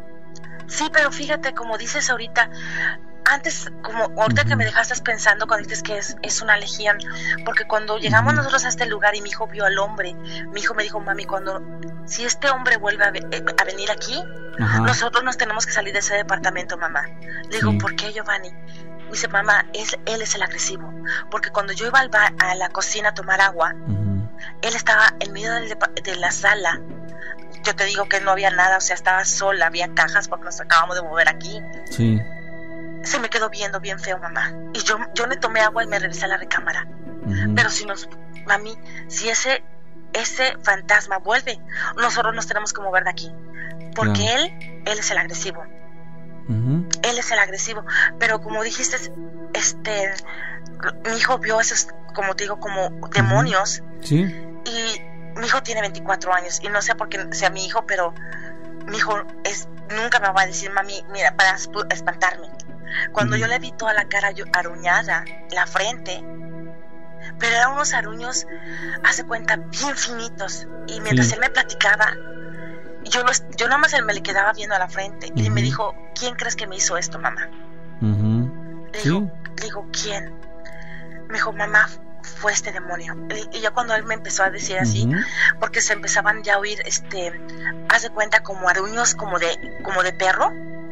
Speaker 15: Sí, pero fíjate, como dices ahorita, antes, como ahorita uh-huh. que me dejaste pensando cuando dices que es, es una legión, porque cuando llegamos uh-huh. nosotros a este lugar y mi hijo vio al hombre, mi hijo me dijo, mami, cuando si este hombre vuelve a, a venir aquí, uh-huh. nosotros nos tenemos que salir de ese departamento, mamá. Le digo, sí. ¿por qué, Giovanni? Me dice, mamá, es, él es el agresivo, porque cuando yo iba al ba- a la cocina a tomar agua, uh-huh. él estaba en medio de, de la sala. Yo te digo que no había nada, o sea, estaba sola, había cajas porque nos acabamos de mover aquí.
Speaker 11: Sí.
Speaker 15: Se me quedó viendo bien feo, mamá. Y yo, yo le tomé agua y me regresé a la recámara. Uh-huh. Pero si nos, mami, si ese, ese fantasma vuelve, nosotros nos tenemos que mover de aquí. Porque claro. él, él es el agresivo. Uh-huh. Él es el agresivo. Pero como dijiste, este, mi hijo vio esos, como te digo, como demonios.
Speaker 11: Uh-huh. Sí.
Speaker 15: Y mi hijo tiene veinticuatro años. Y no sé por qué sea mi hijo, pero mi hijo es, nunca me va a decir, mami, mira, para espantarme. Cuando yo le vi toda la cara aruñada, la frente, pero eran unos aruños, hace cuenta, bien finitos. Y mientras sí. él me platicaba, yo, no, yo nada más él me le quedaba viendo a la frente. Uh-huh. Y me dijo, ¿quién crees que me hizo esto, mamá?
Speaker 11: Uh-huh.
Speaker 15: Le,
Speaker 11: ¿Sí?
Speaker 15: digo, le digo, ¿quién? Me dijo, mamá, fue este demonio. Y, y ya cuando él me empezó a decir así, uh-huh. porque se empezaban ya a oír, este, haz de cuenta, como aruños como de, como de perro.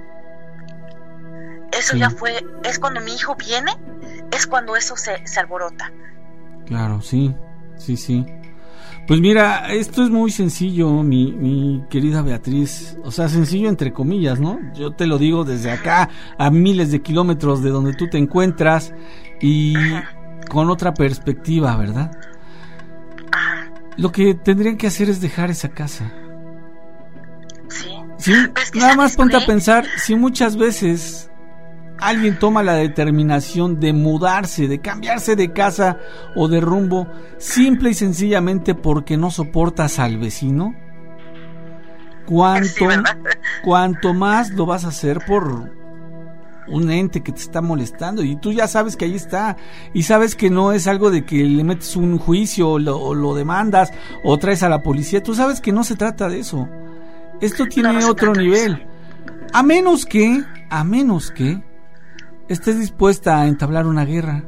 Speaker 15: Eso sí. ya fue, es cuando mi hijo viene, es cuando eso se, se alborota.
Speaker 11: Claro, sí, sí, sí. Pues mira, esto es muy sencillo, mi, mi querida Beatriz. O sea, sencillo entre comillas, ¿no? Yo te lo digo desde acá, a miles de kilómetros de donde tú te encuentras, y Ajá. con otra perspectiva, ¿verdad?
Speaker 15: Ajá.
Speaker 11: Lo que tendrían que hacer es dejar esa casa.
Speaker 15: Sí.
Speaker 11: ¿Sí? Nada más ponte a pensar, si muchas veces alguien toma la determinación de mudarse, de cambiarse de casa o de rumbo, simple y sencillamente porque no soportas al vecino, ¿cuánto, sí, cuánto más lo vas a hacer por un ente que te está molestando? Y tú ya sabes que ahí está, y sabes que no es algo de que le metes un juicio o lo, o lo demandas o traes a la policía. Tú sabes que no se trata de eso. Esto tiene no, no otro nivel. A menos que, a menos que estés dispuesta a entablar una guerra.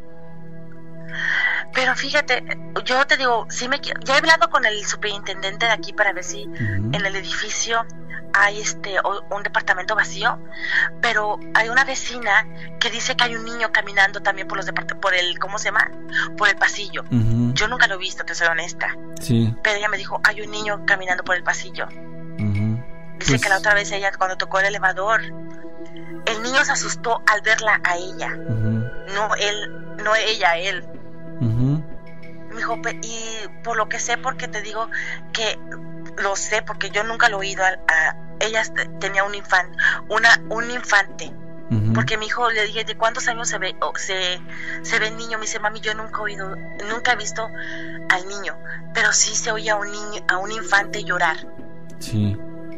Speaker 15: Pero fíjate, yo te digo, sí me ya he hablado con el superintendente de aquí para ver si uh-huh. en el edificio hay este un departamento vacío, pero hay una vecina que dice que hay un niño caminando también por los depart- por el ¿cómo se llama? Por el pasillo. Uh-huh. Yo nunca lo he visto, te soy honesta.
Speaker 11: Sí.
Speaker 15: Pero ella me dijo, hay un niño caminando por el pasillo.
Speaker 11: Uh-huh.
Speaker 15: Dice
Speaker 11: pues...
Speaker 15: que la otra vez ella cuando tocó el elevador, el niño se asustó al verla a ella. Uh-huh. No él, no ella, él.
Speaker 11: Uh-huh.
Speaker 15: Me dijo, y por lo que sé, porque te digo que lo sé, porque yo nunca lo he oído, a, a, ella tenía un infante, una, un infante, uh-huh. porque mi hijo le dije, ¿de cuántos años se ve oh, se, se ve el niño? Me dice, mami, yo nunca he oído, nunca he visto al niño, pero sí se oía a un niño, a un infante llorar.
Speaker 11: Sí.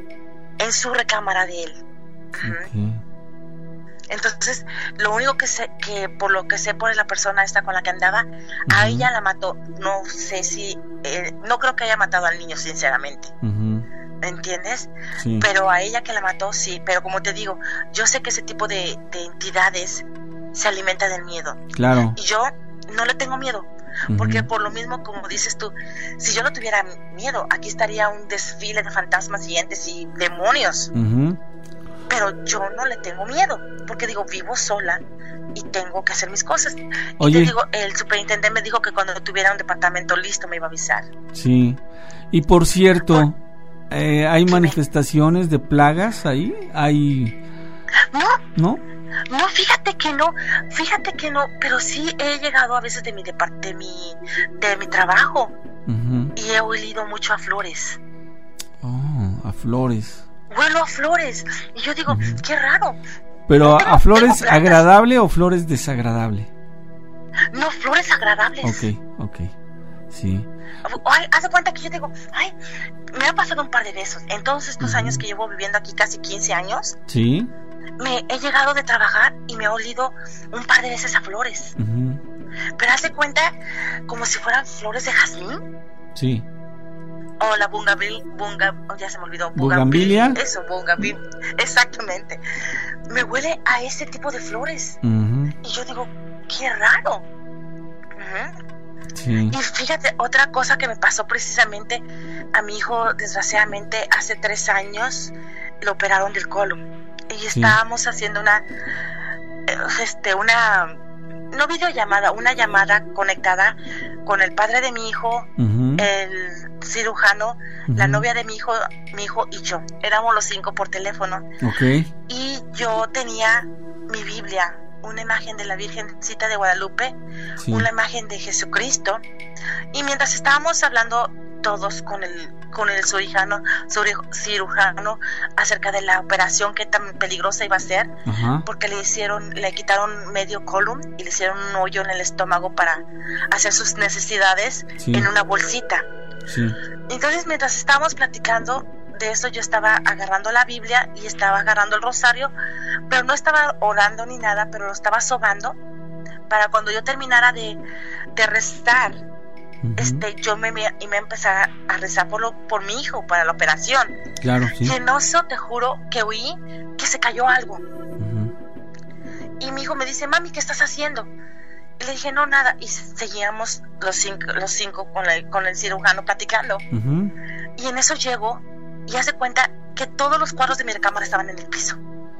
Speaker 15: En su recámara de él.
Speaker 11: Okay.
Speaker 15: Entonces, lo único que sé, que por lo que sé por la persona esta con la que andaba, uh-huh. a ella la mató. No sé si, eh, no creo que haya matado al niño, sinceramente.
Speaker 11: Uh-huh.
Speaker 15: ¿Me entiendes?
Speaker 11: Sí.
Speaker 15: Pero a ella que la mató, sí. Pero como te digo, yo sé que ese tipo de, de entidades se alimenta del miedo.
Speaker 11: Claro.
Speaker 15: Y yo no le tengo miedo. Uh-huh. Porque por lo mismo, como dices tú, si yo no tuviera miedo, aquí estaría un desfile de fantasmas y entes y demonios.
Speaker 11: Uh-huh.
Speaker 15: Pero yo no le tengo miedo, porque digo, vivo sola y tengo que hacer mis cosas.
Speaker 11: Oye.
Speaker 15: Y te digo, el superintendente me dijo que cuando tuviera un departamento listo me iba a avisar.
Speaker 11: Sí. Y por cierto, eh, ¿hay manifestaciones de plagas ahí? ¿Hay?
Speaker 15: No.
Speaker 11: ¿No?
Speaker 15: No, fíjate que no, fíjate que no, pero sí he llegado a veces de mi de, de mi de mi trabajo
Speaker 11: uh-huh.
Speaker 15: y he olido mucho a flores.
Speaker 11: Oh, a flores.
Speaker 15: Huelo a flores y yo digo, uh-huh. qué raro.
Speaker 11: Pero
Speaker 15: tengo,
Speaker 11: a flores agradable o flores desagradable.
Speaker 15: No, flores agradables.
Speaker 11: Okay, okay, sí.
Speaker 15: Ay, haz de cuenta que yo digo, ay, me ha pasado un par de besos. En todos estos uh-huh. años que llevo viviendo aquí, casi quince años.
Speaker 11: Sí.
Speaker 15: Me he llegado de trabajar y me he olido un par de veces a flores.
Speaker 11: Uh-huh.
Speaker 15: Pero haz de cuenta como si fueran flores de jazmín.
Speaker 11: Sí.
Speaker 15: O la bungabil, bunga, oh, ya se me olvidó.
Speaker 11: ¿Bugambilia?
Speaker 15: Eso, bungabil, exactamente. Me huele a ese tipo de flores.
Speaker 11: Uh-huh.
Speaker 15: Y yo digo, qué raro. Uh-huh.
Speaker 11: Sí.
Speaker 15: Y fíjate, otra cosa que me pasó precisamente a mi hijo, desgraciadamente, hace tres años, lo operaron del colon. Y estábamos sí. haciendo una, este, una, no videollamada, una llamada conectada con el padre de mi hijo,
Speaker 11: uh-huh.
Speaker 15: el cirujano, uh-huh. la novia de mi hijo, mi hijo y yo. Éramos los cinco por teléfono.
Speaker 11: Okay.
Speaker 15: Y yo tenía mi Biblia, una imagen de la Virgencita de Guadalupe, sí. una imagen de Jesucristo. Y mientras estábamos hablando todos con el con el cirujano, cirujano acerca de la operación, que tan peligrosa iba a ser, uh-huh. porque le hicieron, le quitaron medio colon y le hicieron un hoyo en el estómago para hacer sus necesidades
Speaker 11: sí.
Speaker 15: en una bolsita.
Speaker 11: Sí.
Speaker 15: Entonces, mientras estábamos platicando de eso, yo estaba agarrando la Biblia y estaba agarrando el rosario, pero no estaba orando ni nada, pero lo estaba sobando para cuando yo terminara de, de rezar, uh-huh. este, yo me, me, y me empecé a rezar por, lo, por mi hijo, para la operación.
Speaker 11: Claro, sí.
Speaker 15: Y en eso te juro que oí que se cayó algo.
Speaker 11: Uh-huh.
Speaker 15: Y mi hijo me dice, mami, ¿qué estás haciendo? Y le dije, no, nada. Y seguíamos los cinco, los cinco con, el, con el cirujano platicando.
Speaker 11: Uh-huh.
Speaker 15: Y en eso llego y hace cuenta que todos los cuadros de mi recámara estaban en el piso.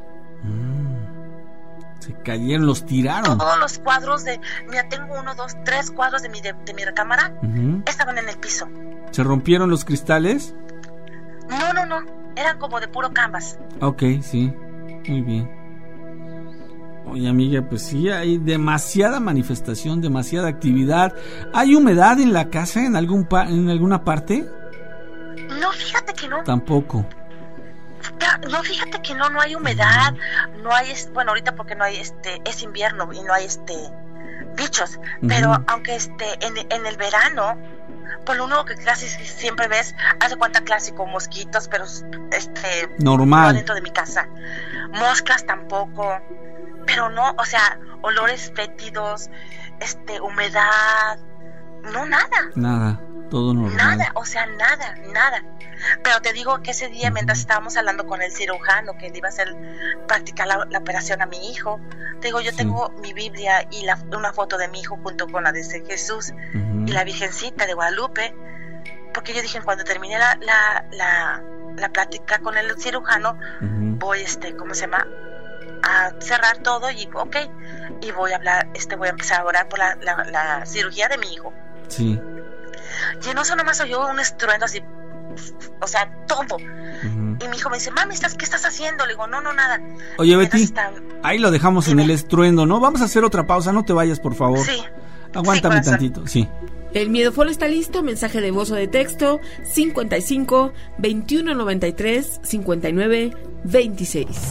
Speaker 11: Se cayeron, los tiraron.
Speaker 15: Todos los cuadros de, mira, tengo uno, dos, tres cuadros de mi, de, de mi recámara, uh-huh. estaban en el piso.
Speaker 11: ¿Se rompieron los cristales?
Speaker 15: No, no, no, eran como de puro canvas.
Speaker 11: Ok, sí, muy bien. Oye, amiga, pues sí, hay demasiada manifestación, demasiada actividad. ¿Hay humedad en la casa en algún pa- en alguna parte?
Speaker 15: No, fíjate que no.
Speaker 11: Tampoco.
Speaker 15: No, fíjate que no, no hay humedad, no hay, bueno, ahorita porque no hay, este, es invierno y no hay, este, bichos, uh-huh. Pero aunque, este, en, en el verano, por lo único que casi siempre ves, hace cuenta clásico, mosquitos, pero, este,
Speaker 11: normal.
Speaker 15: No dentro de mi casa, moscas tampoco, pero no, o sea, olores fétidos, este, humedad, no, nada.
Speaker 11: Nada. Todo normal.
Speaker 15: Nada, o sea, nada, nada. Pero te digo que ese día, mientras estábamos hablando con el cirujano que le iba a hacer practicar la, la operación a mi hijo, te digo, yo sí. tengo mi Biblia y la, una foto de mi hijo junto con la de Jesús uh-huh. y la Virgencita de Guadalupe, porque yo dije, cuando terminé la, la, la, la plática con el cirujano, uh-huh. voy, este, ¿cómo se llama? A cerrar todo y, ok, y voy a hablar, este, voy a empezar a orar por la, la, la cirugía de mi hijo.
Speaker 11: Sí.
Speaker 15: Y en eso nomás oyó un estruendo así, o sea, todo. Uh-huh. Y mi hijo me dice, mami, ¿estás, ¿qué estás haciendo? Le digo, no, no, nada.
Speaker 11: Oye, Betty, está... ahí lo dejamos Dime. en el estruendo, ¿no? Vamos a hacer otra pausa, no te vayas, por favor.
Speaker 15: Sí.
Speaker 11: Aguántame
Speaker 15: sí,
Speaker 11: tantito, sí.
Speaker 7: El Miedofón está listo, mensaje de voz o de texto, cincuenta y cinco, veintiuno noventa y tres, cincuenta y nueve, veintiséis.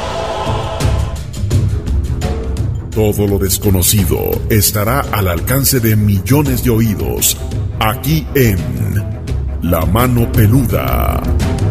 Speaker 10: Todo lo desconocido estará al alcance de millones de oídos, aquí en La Mano Peluda.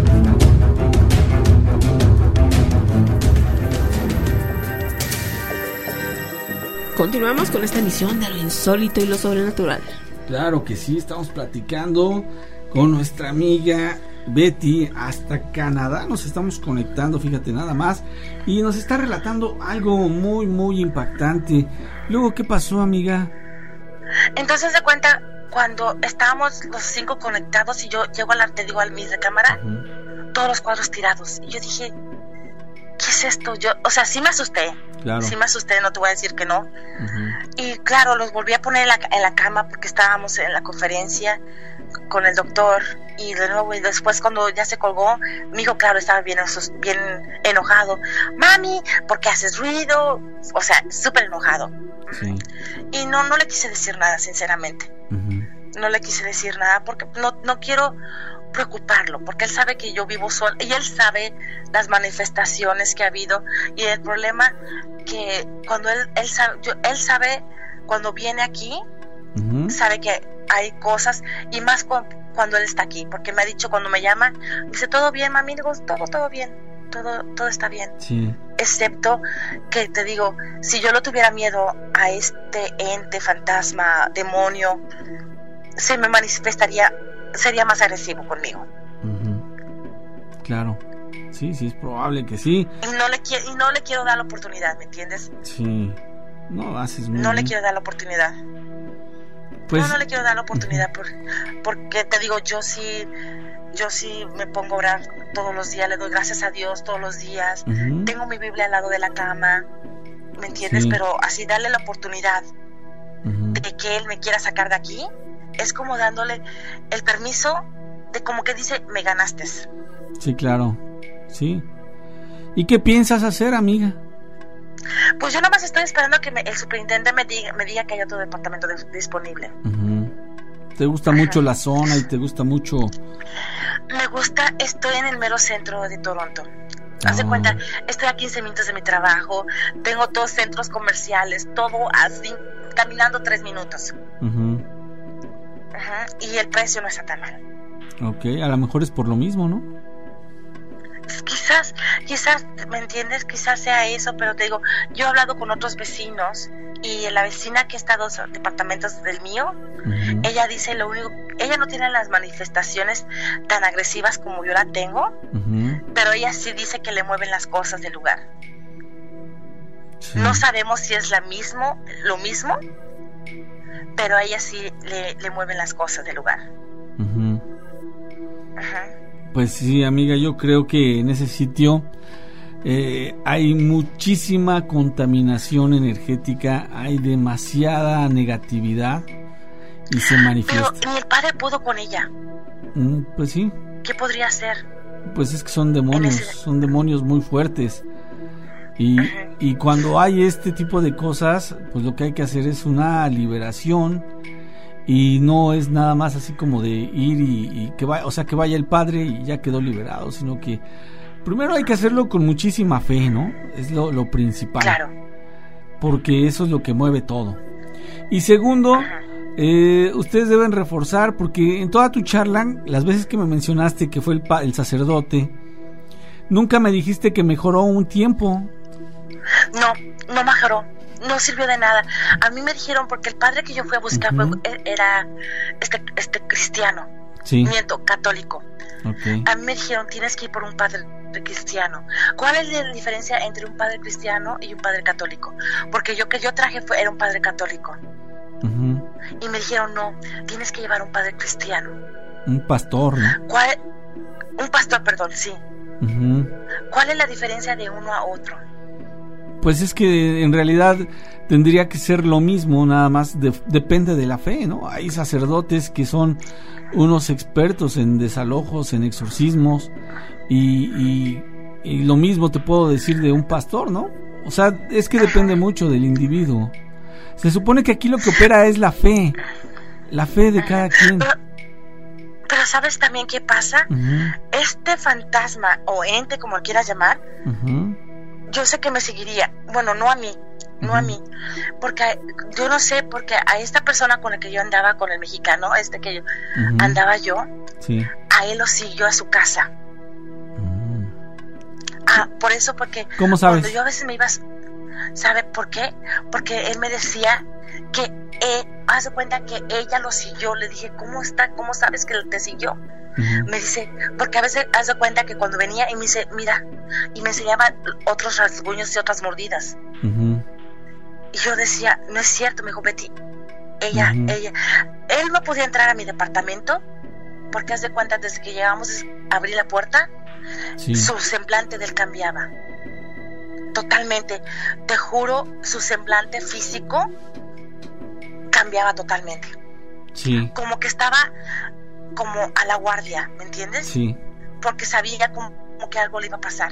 Speaker 7: Continuamos con esta emisión de lo insólito y lo sobrenatural.
Speaker 11: Claro que sí, estamos platicando con nuestra amiga Betty hasta Canadá, nos estamos conectando, fíjate nada más, y nos está relatando algo muy muy impactante. Luego, ¿qué pasó, amiga?
Speaker 15: Entonces de cuenta, cuando estábamos los cinco conectados y yo llego a la, te digo, al mi recámara, uh-huh. todos los cuadros tirados, y yo dije, ¿qué es esto? Yo, o sea, sí me asusté, claro. sí me asusté, no te voy a decir que no, uh-huh. y claro, los volví a poner en la, en la cama porque estábamos en la conferencia con el doctor, y de nuevo, y después cuando ya se colgó, mi hijo, claro, estaba bien, bien enojado. Mami, ¿por qué haces ruido? O sea, súper enojado. Sí. Y no, no le quise decir nada, sinceramente. Uh-huh. No le quise decir nada porque no, no quiero preocuparlo, porque él sabe que yo vivo sola, y él sabe las manifestaciones que ha habido, y el problema que cuando él, él sabe, yo, él sabe cuando viene aquí, uh-huh. sabe que hay cosas, y más cuando, cuando él está aquí, porque me ha dicho cuando me llama, dice, ¿todo bien, mami? Digo, todo, todo bien, todo, todo está bien.
Speaker 11: Sí.
Speaker 15: Excepto que te digo, si yo no tuviera miedo a este ente, fantasma, demonio, se me manifestaría, sería más agresivo conmigo.
Speaker 11: Uh-huh. Claro. Sí, sí, es probable que sí.
Speaker 15: Y no le, y no le quiero dar la oportunidad, ¿me entiendes?
Speaker 11: Sí. No, haces muy
Speaker 15: No
Speaker 11: bien.
Speaker 15: le quiero dar la oportunidad.
Speaker 11: Pues,
Speaker 15: no, no le quiero dar la oportunidad por, porque te digo, yo sí, yo sí me pongo a orar todos los días, le doy gracias a Dios todos los días, uh-huh. tengo mi Biblia al lado de la cama, ¿me entiendes? Sí. Pero así darle la oportunidad uh-huh. de que Él me quiera sacar de aquí, es como dándole el permiso de como que dice, me ganaste.
Speaker 11: Sí, claro, sí. ¿Y qué piensas hacer, amiga?
Speaker 15: Pues yo nomás estoy esperando que me, el superintendente me diga, me diga que hay otro departamento de, disponible.
Speaker 11: Uh-huh. ¿Te gusta Ajá. mucho la zona y te gusta mucho?
Speaker 15: Me gusta, estoy en el mero centro de Toronto. Haz de oh. cuenta, estoy a quince minutos de mi trabajo, tengo dos centros comerciales, todo así, caminando tres minutos.
Speaker 11: Uh-huh.
Speaker 15: Ajá. Y el precio no está tan mal.
Speaker 11: Ok, a lo mejor es por lo mismo, ¿no?
Speaker 15: Quizás, quizás, ¿me entiendes? Quizás sea eso, pero te digo, yo he hablado con otros vecinos y la vecina que está a dos departamentos del mío, uh-huh. ella dice lo único, ella no tiene las manifestaciones tan agresivas como yo la tengo, uh-huh. pero ella sí dice que le mueven las cosas del lugar. Sí. No sabemos si es la mismo, lo mismo, pero a ella sí le, le mueven las cosas del lugar.
Speaker 11: Uh-huh.
Speaker 15: Ajá.
Speaker 11: Pues sí, amiga, yo creo que en ese sitio eh, hay muchísima contaminación energética, hay demasiada negatividad y se manifiesta.
Speaker 15: Pero ni el padre pudo con ella.
Speaker 11: Mm, pues sí.
Speaker 15: ¿Qué podría hacer?
Speaker 11: Pues es que son demonios, ese... son demonios muy fuertes y, uh-huh. y cuando hay este tipo de cosas, pues lo que hay que hacer es una liberación, y no es nada más así como de ir y, y que vaya, o sea, que vaya el padre y ya quedó liberado, sino que primero hay que hacerlo con muchísima fe, ¿no? Es lo, lo principal.
Speaker 15: Claro.
Speaker 11: Porque eso es lo que mueve todo. Y segundo, eh, ustedes deben reforzar, porque en toda tu charla, las veces que me mencionaste que fue el, pa- el sacerdote, nunca me dijiste que mejoró un tiempo.
Speaker 15: No, no mejoró, no sirvió de nada. A mí me dijeron, porque el padre que yo fui a buscar uh-huh. fue, era este, este cristiano,
Speaker 11: sí.
Speaker 15: miento, católico.
Speaker 11: Okay.
Speaker 15: A mí me dijeron, tienes que ir por un padre cristiano. ¿Cuál es la diferencia entre un padre cristiano y un padre católico? Porque yo que yo traje fue, era un padre católico.
Speaker 11: Uh-huh.
Speaker 15: Y me dijeron, no, tienes que llevar un padre cristiano.
Speaker 11: Un pastor, ¿no?
Speaker 15: ¿Cuál? Un pastor, perdón, sí.
Speaker 11: Uh-huh.
Speaker 15: ¿Cuál es la diferencia de uno a otro?
Speaker 11: Pues es que en realidad tendría que ser lo mismo, nada más de, depende de la fe, ¿no? Hay sacerdotes que son unos expertos en desalojos, en exorcismos, y, y, y lo mismo te puedo decir de un pastor, ¿no? O sea, es que depende mucho del individuo. Se supone que aquí lo que opera es la fe, la fe de cada quien.
Speaker 15: Pero, pero ¿sabes también qué pasa?
Speaker 11: Uh-huh.
Speaker 15: Este fantasma o ente, como lo quieras llamar,
Speaker 11: uh-huh.
Speaker 15: yo sé que me seguiría. Bueno, no a mí, no uh-huh. a mí, porque yo no sé, porque a esta persona con la que yo andaba, con el mexicano, este que yo uh-huh. andaba yo,
Speaker 11: sí.
Speaker 15: a él lo siguió a su casa.
Speaker 11: Uh-huh.
Speaker 15: Ah, por eso, porque
Speaker 11: ¿cómo sabes?
Speaker 15: Cuando yo a veces me iba, ¿sabe por qué? Porque él me decía que, eh, haz de cuenta que ella lo siguió. Le dije, ¿cómo está? ¿Cómo sabes que te siguió?
Speaker 11: Uh-huh.
Speaker 15: Me dice, porque a veces haz de cuenta que cuando venía y me dice, mira, y me enseñaba otros rasguños y otras mordidas.
Speaker 11: Uh-huh.
Speaker 15: Y yo decía, no es cierto. Me dijo, Betty, ella,
Speaker 11: uh-huh.
Speaker 15: ella, él no podía entrar a mi departamento, porque haz de cuenta, desde que llegamos, abrí la puerta,
Speaker 11: sí.
Speaker 15: su semblante de él cambiaba. Totalmente, te juro, su semblante físico cambiaba totalmente.
Speaker 11: Sí.
Speaker 15: Como que estaba como a la guardia, ¿me entiendes?
Speaker 11: Sí.
Speaker 15: Porque sabía como, como que algo le iba a pasar.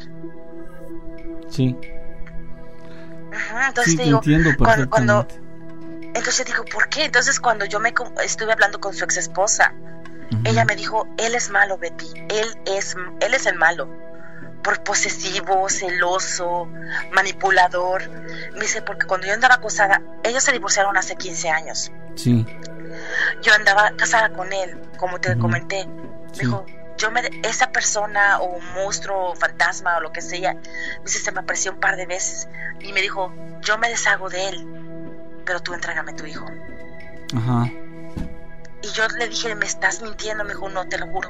Speaker 11: Sí.
Speaker 15: Uh-huh. Entonces
Speaker 11: sí,
Speaker 15: te
Speaker 11: te
Speaker 15: digo,
Speaker 11: entiendo perfectamente.
Speaker 15: Cuando, cuando, entonces digo, ¿por qué? Entonces cuando yo me estuve hablando con su ex esposa, uh-huh. ella me dijo, él es malo, Betty, él es, él es el malo. Por posesivo, celoso, manipulador. Me dice, porque cuando yo andaba acosada, ellos se divorciaron hace quince años.
Speaker 11: Sí.
Speaker 15: Yo andaba casada con él, como te uh-huh. comenté. Me
Speaker 11: sí.
Speaker 15: dijo, yo me, esa persona o un monstruo o fantasma o lo que sea, me dice, se me apareció un par de veces. Y me dijo, yo me deshago de él, pero tú entrégame tu hijo.
Speaker 11: Ajá.
Speaker 15: Y yo le dije, ¿me estás mintiendo? Me dijo, no, te lo juro.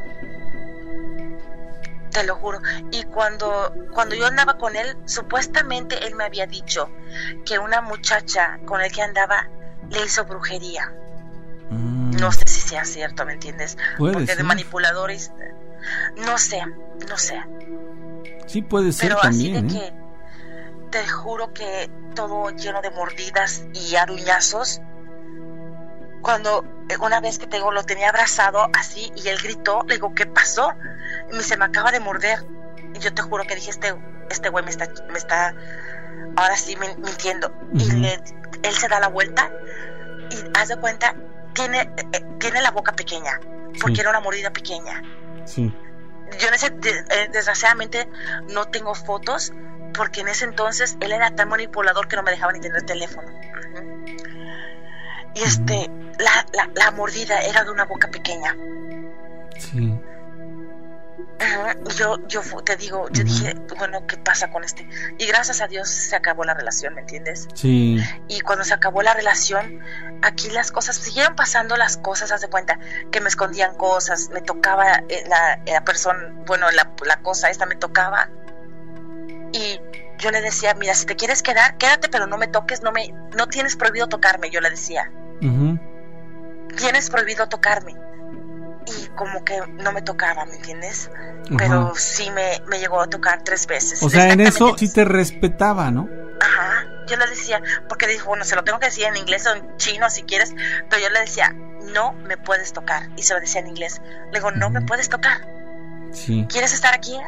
Speaker 15: Te lo juro. Y cuando, cuando yo andaba con él, supuestamente él me había dicho que una muchacha con el que andaba le hizo brujería.
Speaker 11: Mm.
Speaker 15: No sé si sea cierto, ¿me entiendes?
Speaker 11: Puede
Speaker 15: Porque
Speaker 11: ser.
Speaker 15: de manipuladores, no sé, no sé.
Speaker 11: Sí puede ser.
Speaker 15: Pero
Speaker 11: también,
Speaker 15: así de
Speaker 11: ¿eh?
Speaker 15: que te juro que todo lleno de mordidas y aruñazos. Cuando una vez que tengo, lo tenía abrazado así y él gritó, le digo, ¿qué pasó? Y me dice, me acaba de morder. Y yo te juro que dije, este este güey me está, me está ahora sí mintiendo. Uh-huh. Y le, él se da la vuelta y haz de cuenta, tiene, eh, tiene la boca pequeña, porque sí. era una mordida pequeña.
Speaker 11: Sí.
Speaker 15: Yo en ese, eh, desgraciadamente no tengo fotos, porque en ese entonces él era tan manipulador que no me dejaba ni tener teléfono. Uh-huh. Y este, uh-huh. la, la, la mordida era de una boca pequeña.
Speaker 11: Sí.
Speaker 15: Uh-huh. Yo, yo te digo, yo uh-huh. dije, bueno, ¿qué pasa con este? Y gracias a Dios se acabó la relación, ¿me entiendes?
Speaker 11: Sí.
Speaker 15: Y cuando se acabó la relación, aquí las cosas, siguieron pasando las cosas, haz de cuenta, que me escondían cosas, me tocaba la, la persona, bueno, la, la cosa esta me tocaba. Y yo le decía, mira, si te quieres quedar, quédate, pero no me toques, no me, no tienes prohibido tocarme, yo le decía.
Speaker 11: Uh-huh.
Speaker 15: Tienes prohibido tocarme. Y como que no me tocaba, ¿me entiendes? Uh-huh. Pero sí me, me llegó a tocar tres veces.
Speaker 11: O sea, en eso sí te respetaba, ¿no?
Speaker 15: Ajá, yo le decía, porque dijo, bueno, se lo tengo que decir en inglés o en chino si quieres, pero yo le decía, no me puedes tocar. Y se lo decía en inglés. Le digo, no uh-huh. me puedes tocar.
Speaker 11: Sí.
Speaker 15: ¿Quieres estar aquí?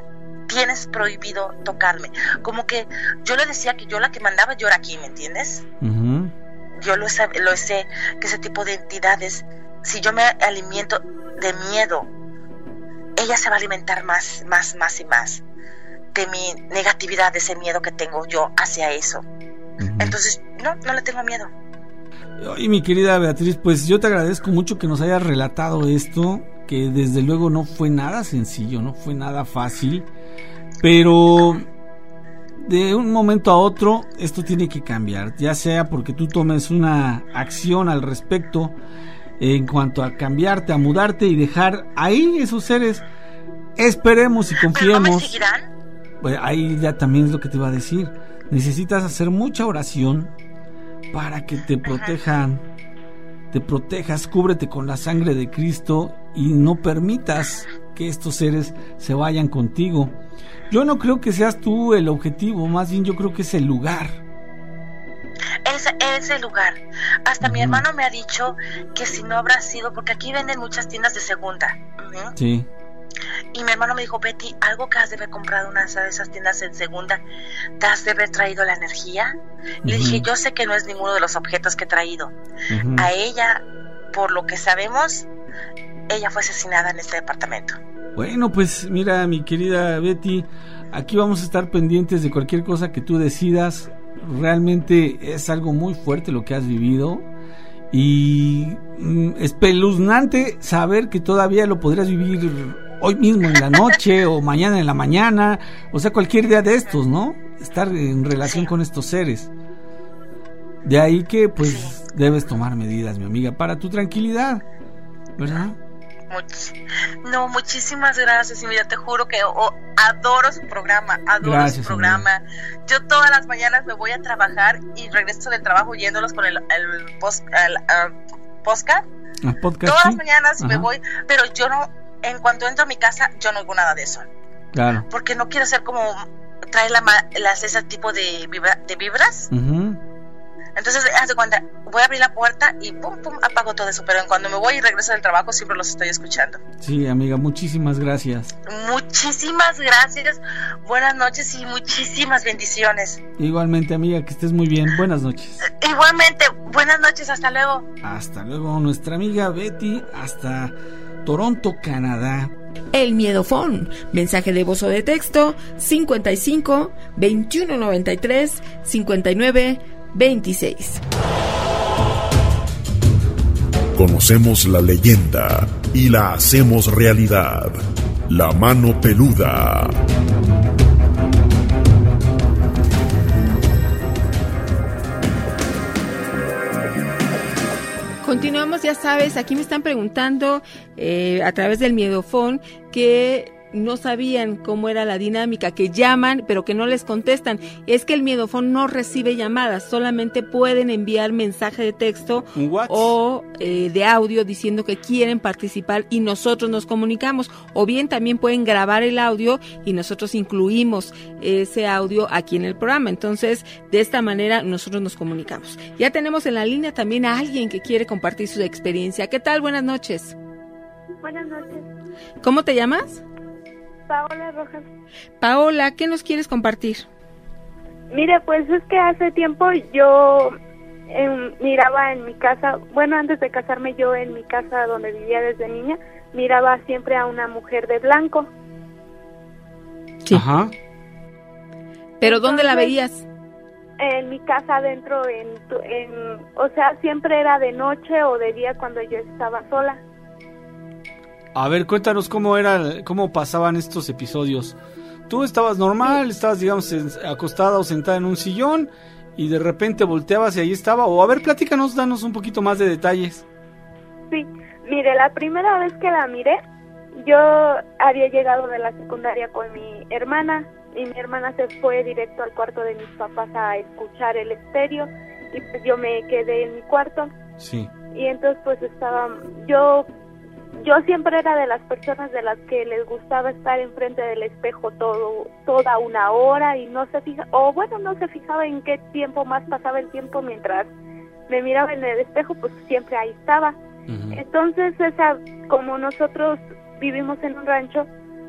Speaker 15: tienes prohibido tocarme. Como que yo le decía que yo la que mandaba yo era aquí, ¿me entiendes?
Speaker 11: Uh-huh.
Speaker 15: Yo lo sé, lo sé, que ese tipo de entidades, si yo me alimento de miedo, ella se va a alimentar más, más, más y más de mi negatividad, de ese miedo que tengo yo hacia eso. Uh-huh. Entonces, no, no le tengo miedo.
Speaker 11: Y mi querida Beatriz, pues yo te agradezco mucho que nos hayas relatado esto, que desde luego no fue nada sencillo, no fue nada fácil, pero de un momento a otro esto tiene que cambiar, ya sea porque tú tomes una acción al respecto en cuanto a cambiarte, a mudarte y dejar ahí esos seres. Esperemos y confiemos.
Speaker 15: ¿Pero no me seguirán?
Speaker 11: Pues ahí ya también es lo que te iba a decir. Necesitas hacer mucha oración para que te protejan, te protejas, cúbrete con la sangre de Cristo y no permitas que estos seres se vayan contigo. Yo no creo que seas tú el objetivo, más bien yo creo que es el lugar.
Speaker 15: Es, es el lugar. Hasta uh-huh. mi hermano me ha dicho que si no habrá sido, porque aquí venden muchas tiendas de segunda. Uh-huh.
Speaker 11: Sí.
Speaker 15: Y mi hermano me dijo, Betty, algo que has de haber comprado en una de esas tiendas en segunda, ¿te has de haber traído la energía? Uh-huh. Le dije, yo sé que no es ninguno de los objetos que he traído. Uh-huh. A ella, por lo que sabemos, ella fue asesinada en este departamento.
Speaker 11: Bueno, pues mira, mi querida Betty, aquí vamos a estar pendientes de cualquier cosa que tú decidas. Realmente es algo muy fuerte lo que has vivido y mm, espeluznante saber que todavía lo podrías vivir hoy mismo en la noche o mañana en la mañana, o sea, cualquier día de estos, ¿no? Estar en relación sí. con estos seres. De ahí que pues sí. debes tomar medidas, mi amiga, para tu tranquilidad, ¿verdad?
Speaker 15: Much- no, muchísimas gracias, y mira, te juro que oh, adoro su programa, adoro
Speaker 11: gracias,
Speaker 15: su programa. Amiga. Yo todas las mañanas me voy a trabajar y regreso del trabajo yéndolos con el, el, post, el uh, podcast.
Speaker 11: ¿El podcast.
Speaker 15: Todas
Speaker 11: sí?
Speaker 15: las mañanas
Speaker 11: Ajá.
Speaker 15: me voy, pero yo no, en cuanto entro a mi casa, yo no oigo nada de eso.
Speaker 11: Claro.
Speaker 15: Porque no quiero ser como traer la, las, ese tipo de, vibra, de vibras.
Speaker 11: Uh-huh.
Speaker 15: Entonces, haz de cuenta, voy a abrir la puerta y pum, pum, apago todo eso. Pero cuando me voy y regreso del trabajo, siempre los estoy escuchando.
Speaker 11: Sí, amiga, muchísimas gracias.
Speaker 15: Muchísimas gracias. Buenas noches y muchísimas bendiciones.
Speaker 11: Igualmente, amiga, que estés muy bien. Buenas noches.
Speaker 15: Igualmente, buenas noches, hasta luego.
Speaker 11: Hasta luego, nuestra amiga Betty, hasta Toronto, Canadá.
Speaker 7: El Miedofón, mensaje de voz o de texto cincuenta y cinco, veintiuno noventa y tres, cincuenta y nueve, veintiséis.
Speaker 10: Conocemos la leyenda y la hacemos realidad. La mano peluda.
Speaker 7: Continuamos, ya sabes, aquí me están preguntando eh, a través del Miedofón que no sabían cómo era la dinámica, que llaman pero que no les contestan. Es que el Miedofón no recibe llamadas, solamente pueden enviar mensaje de texto o eh, de audio diciendo que quieren participar y nosotros nos comunicamos, o bien también pueden grabar el audio y nosotros incluimos ese audio aquí en el programa. Entonces, de esta manera nosotros nos comunicamos. Ya tenemos en la línea también a alguien que quiere compartir su experiencia. ¿Qué tal? Buenas noches.
Speaker 16: Buenas noches.
Speaker 7: ¿Cómo te llamas?
Speaker 16: Paola Rojas.
Speaker 7: Paola, ¿qué nos quieres compartir?
Speaker 16: Mire, pues es que hace tiempo yo eh, miraba en mi casa, bueno, antes de casarme yo en mi casa donde vivía desde niña, miraba siempre a una mujer de blanco.
Speaker 7: Sí.
Speaker 11: Ajá.
Speaker 7: ¿Pero Entonces, dónde la veías?
Speaker 16: En mi casa adentro, en, en, o sea, siempre era de noche o de día cuando yo estaba sola.
Speaker 11: A ver, cuéntanos cómo era, cómo pasaban estos episodios. Tú estabas normal, sí. estabas, digamos, acostada o sentada en un sillón y de repente volteabas y ahí estaba. O a ver, platícanos, danos un poquito más de detalles.
Speaker 16: Sí, mire, la primera vez que la miré, yo había llegado de la secundaria con mi hermana y mi hermana se fue directo al cuarto de mis papás a escuchar el estéreo y pues yo me quedé en mi cuarto.
Speaker 11: Sí.
Speaker 16: Y entonces pues estaba, yo... Yo siempre era de las personas de las que les gustaba estar enfrente del espejo todo toda una hora y no se fija, o bueno, no se fijaba en qué tiempo más pasaba el tiempo mientras me miraba en el espejo, pues siempre ahí estaba. Uh-huh. Entonces, esa, como nosotros vivimos en un rancho,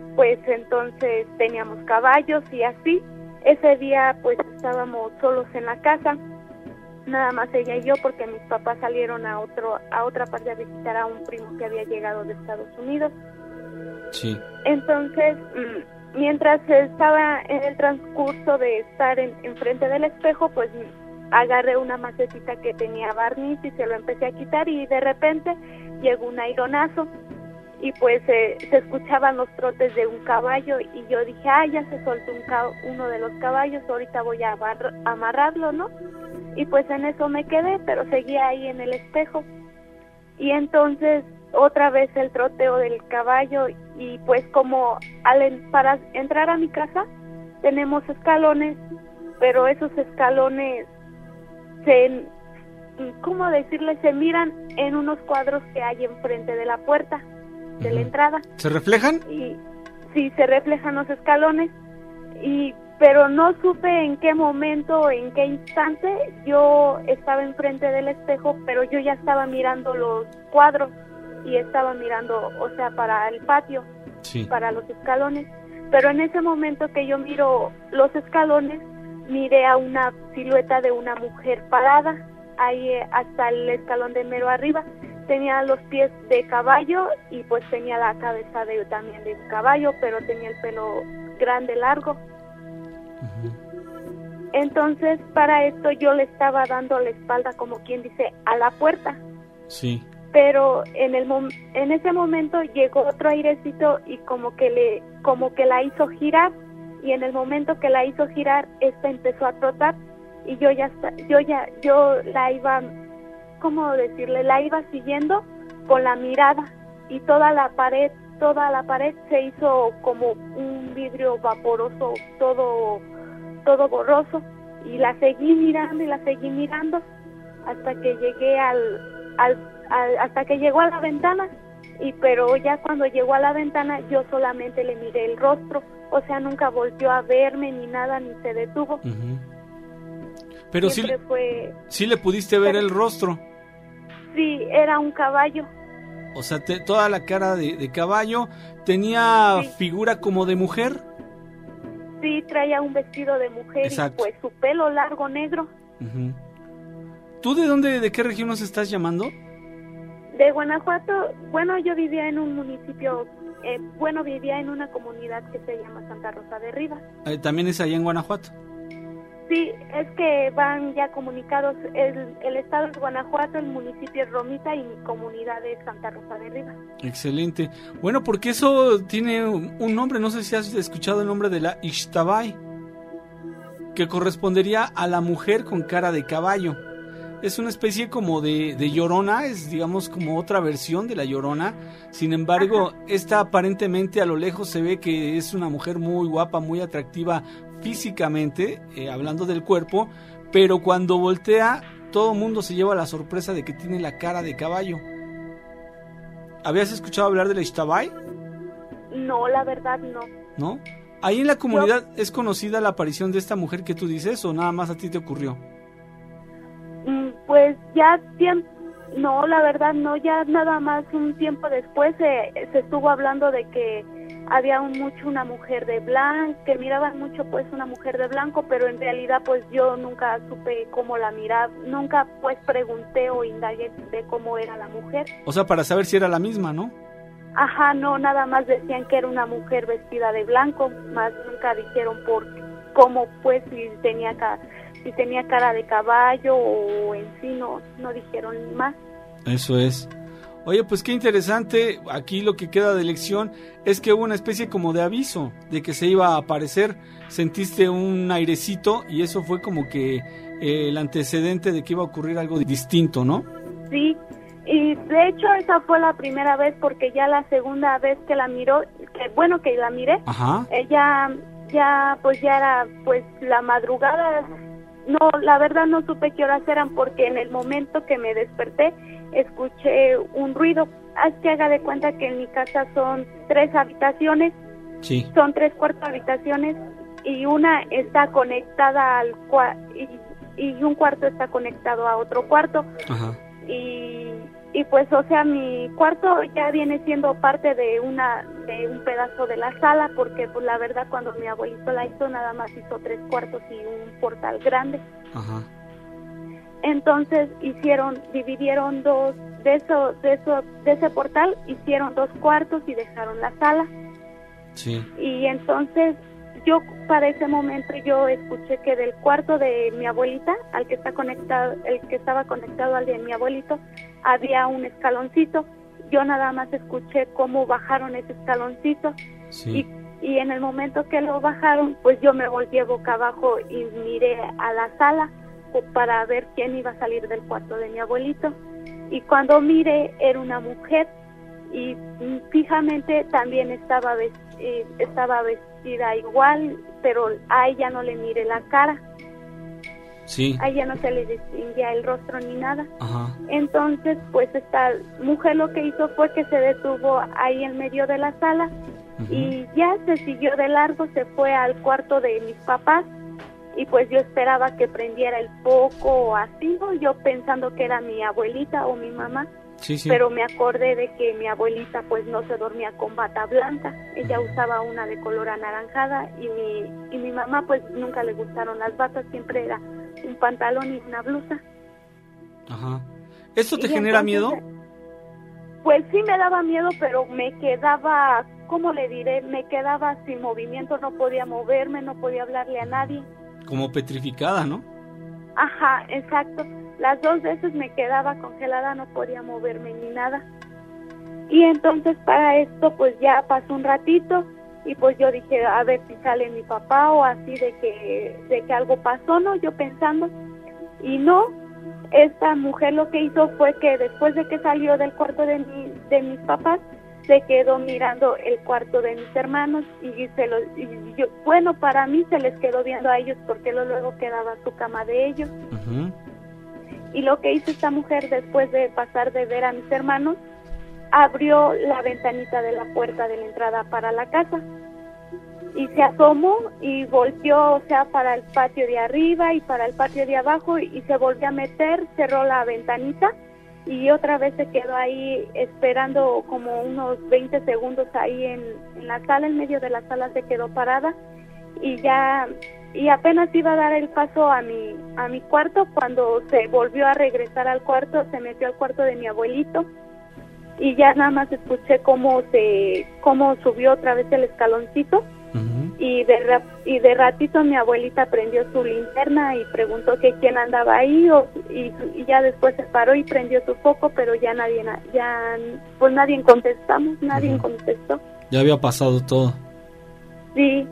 Speaker 16: pues entonces teníamos caballos y así. Ese día pues estábamos solos en la casa, nada más ella y yo, porque mis papás salieron a otro a otra parte a visitar a un primo que había llegado de Estados Unidos.
Speaker 11: Sí.
Speaker 16: Entonces, mientras estaba en el transcurso de estar en, enfrente del espejo, pues agarré una macetita que tenía barniz y se lo empecé a quitar, y de repente llegó un aironazo y pues eh, se escuchaban los trotes de un caballo, y yo dije, ah, ya se soltó un ca- uno de los caballos, ahorita voy a abar- amarrarlo, ¿no? Y pues en eso me quedé, pero seguía ahí en el espejo. Y entonces otra vez el troteo del caballo, y pues como al en- para entrar a mi casa tenemos escalones, pero esos escalones se, ¿cómo decirle? Se miran en unos cuadros que hay enfrente de la puerta de uh-huh. la entrada.
Speaker 11: ¿Se reflejan?
Speaker 16: Y sí, se reflejan los escalones, y pero no supe en qué momento, en qué instante yo estaba enfrente del espejo, pero yo ya estaba mirando los cuadros y estaba mirando, o sea, para el patio,
Speaker 11: sí.
Speaker 16: para los escalones. Pero en ese momento que yo miro los escalones, miré a una silueta de una mujer parada ahí hasta el escalón de mero arriba. Tenía los pies de caballo y pues tenía la cabeza de también de un caballo, pero tenía el pelo grande, largo. Uh-huh. Entonces, para esto yo le estaba dando la espalda, como quien dice, a la puerta.
Speaker 11: Sí.
Speaker 16: Pero en el mom- en ese momento llegó otro airecito y como que le como que la hizo girar, y en el momento que la hizo girar, esta empezó a trotar, y yo ya yo ya yo la iba, ¿cómo decirle? La iba siguiendo con la mirada, y toda la pared, toda la pared se hizo como un vidrio vaporoso, todo, todo borroso, y la seguí mirando y la seguí mirando hasta que llegué al, al, al hasta que llegó a la ventana, y pero ya cuando llegó a la ventana yo solamente le miré el rostro, o sea, nunca volteó a verme ni nada, ni se detuvo.
Speaker 11: Uh-huh. Pero sí,
Speaker 16: fue...
Speaker 11: sí le pudiste ver el rostro.
Speaker 16: Sí, era un caballo.
Speaker 11: O sea, te, toda la cara de, de caballo. ¿Tenía sí. figura como de mujer?
Speaker 16: Sí, traía un vestido de mujer. Exacto. Y pues su pelo largo negro.
Speaker 11: Uh-huh. ¿Tú de dónde, de qué región nos estás llamando?
Speaker 16: De Guanajuato. Bueno, yo vivía en un municipio, eh, bueno, vivía en una comunidad que se llama Santa Rosa de Rivas.
Speaker 11: Eh, ¿También es allá en Guanajuato?
Speaker 16: Sí, es que van ya comunicados, el, el estado es Guanajuato, el municipio es Romita y mi comunidad es Santa Rosa de Rivas.
Speaker 11: Excelente. Bueno, porque eso tiene un nombre, no sé si has escuchado el nombre de la Ixtabay, que correspondería a la mujer con cara de caballo. Es una especie como de, de Llorona, es digamos como otra versión de la Llorona. Sin embargo, Ajá. esta aparentemente a lo lejos se ve que es una mujer muy guapa, muy atractiva físicamente, eh, hablando del cuerpo, pero cuando voltea, todo el mundo se lleva la sorpresa de que tiene la cara de caballo. ¿Habías escuchado hablar de la Ixtabay?
Speaker 16: No, la verdad no.
Speaker 11: ¿No? ¿Ahí en la comunidad no. es conocida la aparición de esta mujer que tú dices, o nada más a ti te ocurrió?
Speaker 16: Pues ya tiempo, no, la verdad no, ya nada más un tiempo después se, se estuvo hablando de que había un, mucho una mujer de blanco, que miraban mucho pues una mujer de blanco, pero en realidad pues yo nunca supe cómo la miraba, nunca pues pregunté o indagué de cómo era la mujer.
Speaker 11: O sea, para saber si era la misma, ¿no?
Speaker 16: Ajá, no, nada más decían que era una mujer vestida de blanco, más nunca dijeron por cómo pues si tenía cara, si tenía cara de caballo o en sí, no, no dijeron más.
Speaker 11: Eso es. Oye, pues qué interesante. Aquí lo que queda de lección es que hubo una especie como de aviso de que se iba a aparecer. Sentiste un airecito y eso fue como que eh, el antecedente de que iba a ocurrir algo distinto, ¿no?
Speaker 16: Sí, y de hecho esa fue la primera vez, porque ya la segunda vez que la miró, que bueno que la miré,
Speaker 11: Ajá.
Speaker 16: ella ya pues ya era pues la madrugada. No, la verdad no supe qué horas eran, porque en el momento que me desperté escuché un ruido. Haz que haga de cuenta que en mi casa son tres habitaciones,
Speaker 11: sí.
Speaker 16: son tres cuartos habitaciones, y una está conectada al cuarto y, y un cuarto está conectado a otro cuarto.
Speaker 11: Ajá.
Speaker 16: y y pues, o sea, mi cuarto ya viene siendo parte de una de un pedazo de la sala, porque pues la verdad cuando mi abuelito la hizo nada más hizo tres cuartos y un portal grande.
Speaker 11: Ajá.
Speaker 16: Entonces hicieron, dividieron dos de eso, de eso, de ese portal hicieron dos cuartos y dejaron la sala.
Speaker 11: Sí.
Speaker 16: Y entonces yo para ese momento yo escuché que del cuarto de mi abuelita, al que está conectado, el que estaba conectado al de mi abuelito, había un escaloncito. Yo nada más escuché cómo bajaron ese escaloncito.
Speaker 11: Sí.
Speaker 16: y, y en el momento que lo bajaron, pues yo me volteé boca abajo y miré a la sala para ver quién iba a salir del cuarto de mi abuelito. Y cuando miré era una mujer y fijamente también estaba vestida, estaba vestida igual, pero a ella no le miré la cara.
Speaker 11: Sí.
Speaker 16: A ella no se le distinguía el rostro ni nada.
Speaker 11: Ajá.
Speaker 16: Entonces, pues esta mujer lo que hizo fue que se detuvo ahí en medio de la sala. Uh-huh. Y ya se siguió de largo, se fue al cuarto de mis papás y pues yo esperaba que prendiera el foco o así, ¿no? Yo pensando que era mi abuelita o mi mamá.
Speaker 11: Sí, sí.
Speaker 16: Pero me acordé de que mi abuelita pues no se dormía con bata blanca, ella uh-huh. usaba una de color anaranjada y mi, y mi mamá pues nunca le gustaron las batas, siempre era un pantalón y una blusa.
Speaker 11: Ajá. ¿Esto te
Speaker 16: y
Speaker 11: genera
Speaker 16: entonces,
Speaker 11: miedo?
Speaker 16: Pues sí me daba miedo, pero me quedaba, ¿cómo le diré? Me quedaba sin movimiento, no podía moverme, no podía hablarle a nadie.
Speaker 11: Como petrificada, ¿no?
Speaker 16: Ajá, exacto. Las dos veces me quedaba congelada, no podía moverme ni nada. Y entonces para esto pues ya pasó un ratito y pues yo dije, a ver si sale mi papá o así de que de que algo pasó, ¿no? Yo pensando. Y no, esta mujer lo que hizo fue que después de que salió del cuarto de mi, de mis papás, se quedó mirando el cuarto de mis hermanos y se lo y yo, bueno, para mí se les quedó viendo a ellos porque luego quedaba su cama de ellos.
Speaker 11: Uh-huh.
Speaker 16: Y lo que hizo esta mujer después de pasar de ver a mis hermanos, abrió la ventanita de la puerta de la entrada para la casa y se asomó y volteó, o sea, para el patio de arriba y para el patio de abajo y se volvió a meter, cerró la ventanita y otra vez se quedó ahí esperando como unos veinte segundos ahí en, en la sala, en medio de la sala se quedó parada y ya y apenas iba a dar el paso a mi a mi cuarto cuando se volvió a regresar al cuarto, se metió al cuarto de mi abuelito y ya nada más escuché cómo se cómo subió otra vez el escaloncito. Uh-huh. y de rap, y de ratito mi abuelita prendió su linterna y preguntó que quién andaba ahí o, y, y ya después se paró y prendió su foco, pero ya nadie ya pues nadie contestamos, nadie uh-huh. contestó.
Speaker 11: Ya había pasado todo.
Speaker 16: Sí.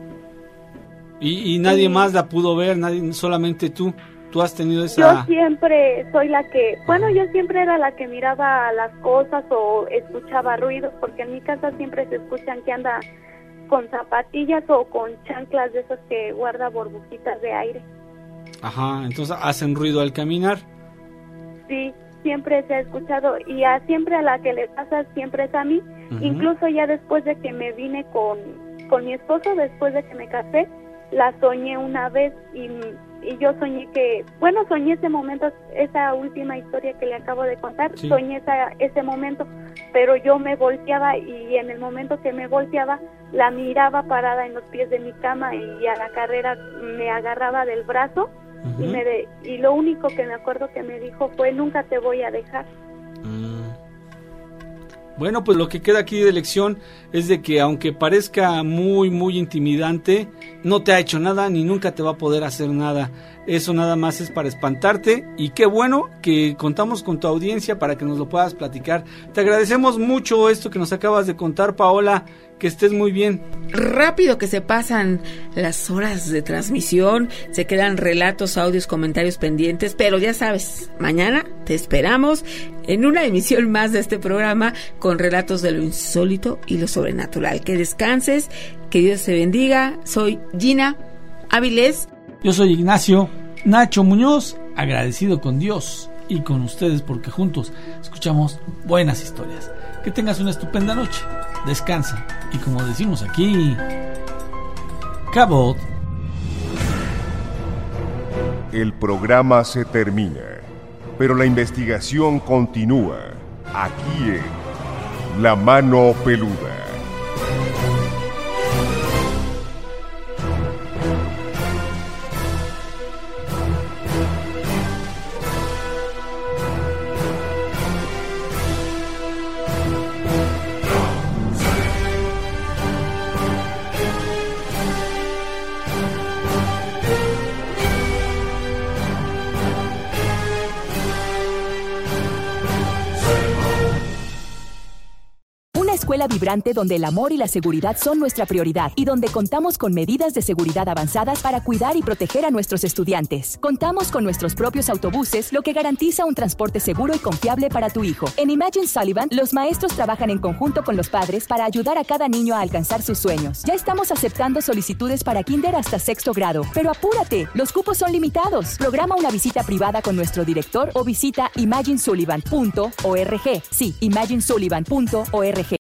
Speaker 11: Y, y nadie sí. más la pudo ver, nadie, solamente tú. Tú has tenido esa...
Speaker 16: Yo siempre soy la que... Bueno, yo siempre era la que miraba las cosas o escuchaba ruidos, porque en mi casa siempre se escuchan que anda con zapatillas o con chanclas de esas que guarda burbujitas de aire.
Speaker 11: Ajá, entonces hacen ruido al caminar.
Speaker 16: Sí, siempre se ha escuchado y a siempre a la que le pasa siempre es a mí. Uh-huh. Incluso ya después de que me vine con, con mi esposo, después de que me casé, la soñé una vez y, y yo soñé que, bueno, soñé ese momento, esa última historia que le acabo de contar, sí. soñé esa, ese momento, pero yo me volteaba y en el momento que me volteaba, la miraba parada en los pies de mi cama y a la carrera me agarraba del brazo uh-huh. y, me de, y lo único que me acuerdo que me dijo fue, nunca te voy a dejar.
Speaker 11: Mm. Bueno, pues lo que queda aquí de lección es de que aunque parezca muy, muy intimidante, no te ha hecho nada ni nunca te va a poder hacer nada. Eso nada más es para espantarte y qué bueno que contamos con tu audiencia para que nos lo puedas platicar. Te agradecemos mucho esto que nos acabas de contar, Paola, que estés muy bien.
Speaker 7: Rápido que se pasan las horas de transmisión, se quedan relatos, audios, comentarios pendientes, pero ya sabes, mañana te esperamos en una emisión más de este programa con relatos de lo insólito y lo sobrenatural. Que descanses, que Dios te bendiga. Soy Gina Avilés.
Speaker 11: Yo soy Ignacio Nacho Muñoz, agradecido con Dios y con ustedes porque juntos escuchamos buenas historias. Que tengas una estupenda noche, descansa y como decimos aquí, cabot.
Speaker 3: El programa se termina, pero la investigación continúa. aquí en La Mano Peluda.
Speaker 17: Escuela vibrante donde el amor y la seguridad son nuestra prioridad y donde contamos con medidas de seguridad avanzadas para cuidar y proteger a nuestros estudiantes. Contamos con nuestros propios autobuses, lo que garantiza un transporte seguro y confiable para tu hijo. En Imagine Sullivan, los maestros trabajan en conjunto con los padres para ayudar a cada niño a alcanzar sus sueños. Ya estamos aceptando solicitudes para kinder hasta sexto grado, pero apúrate, los cupos son limitados. Programa una visita privada con nuestro director o visita imagine sullivan punto org. Sí, imagine sullivan punto org.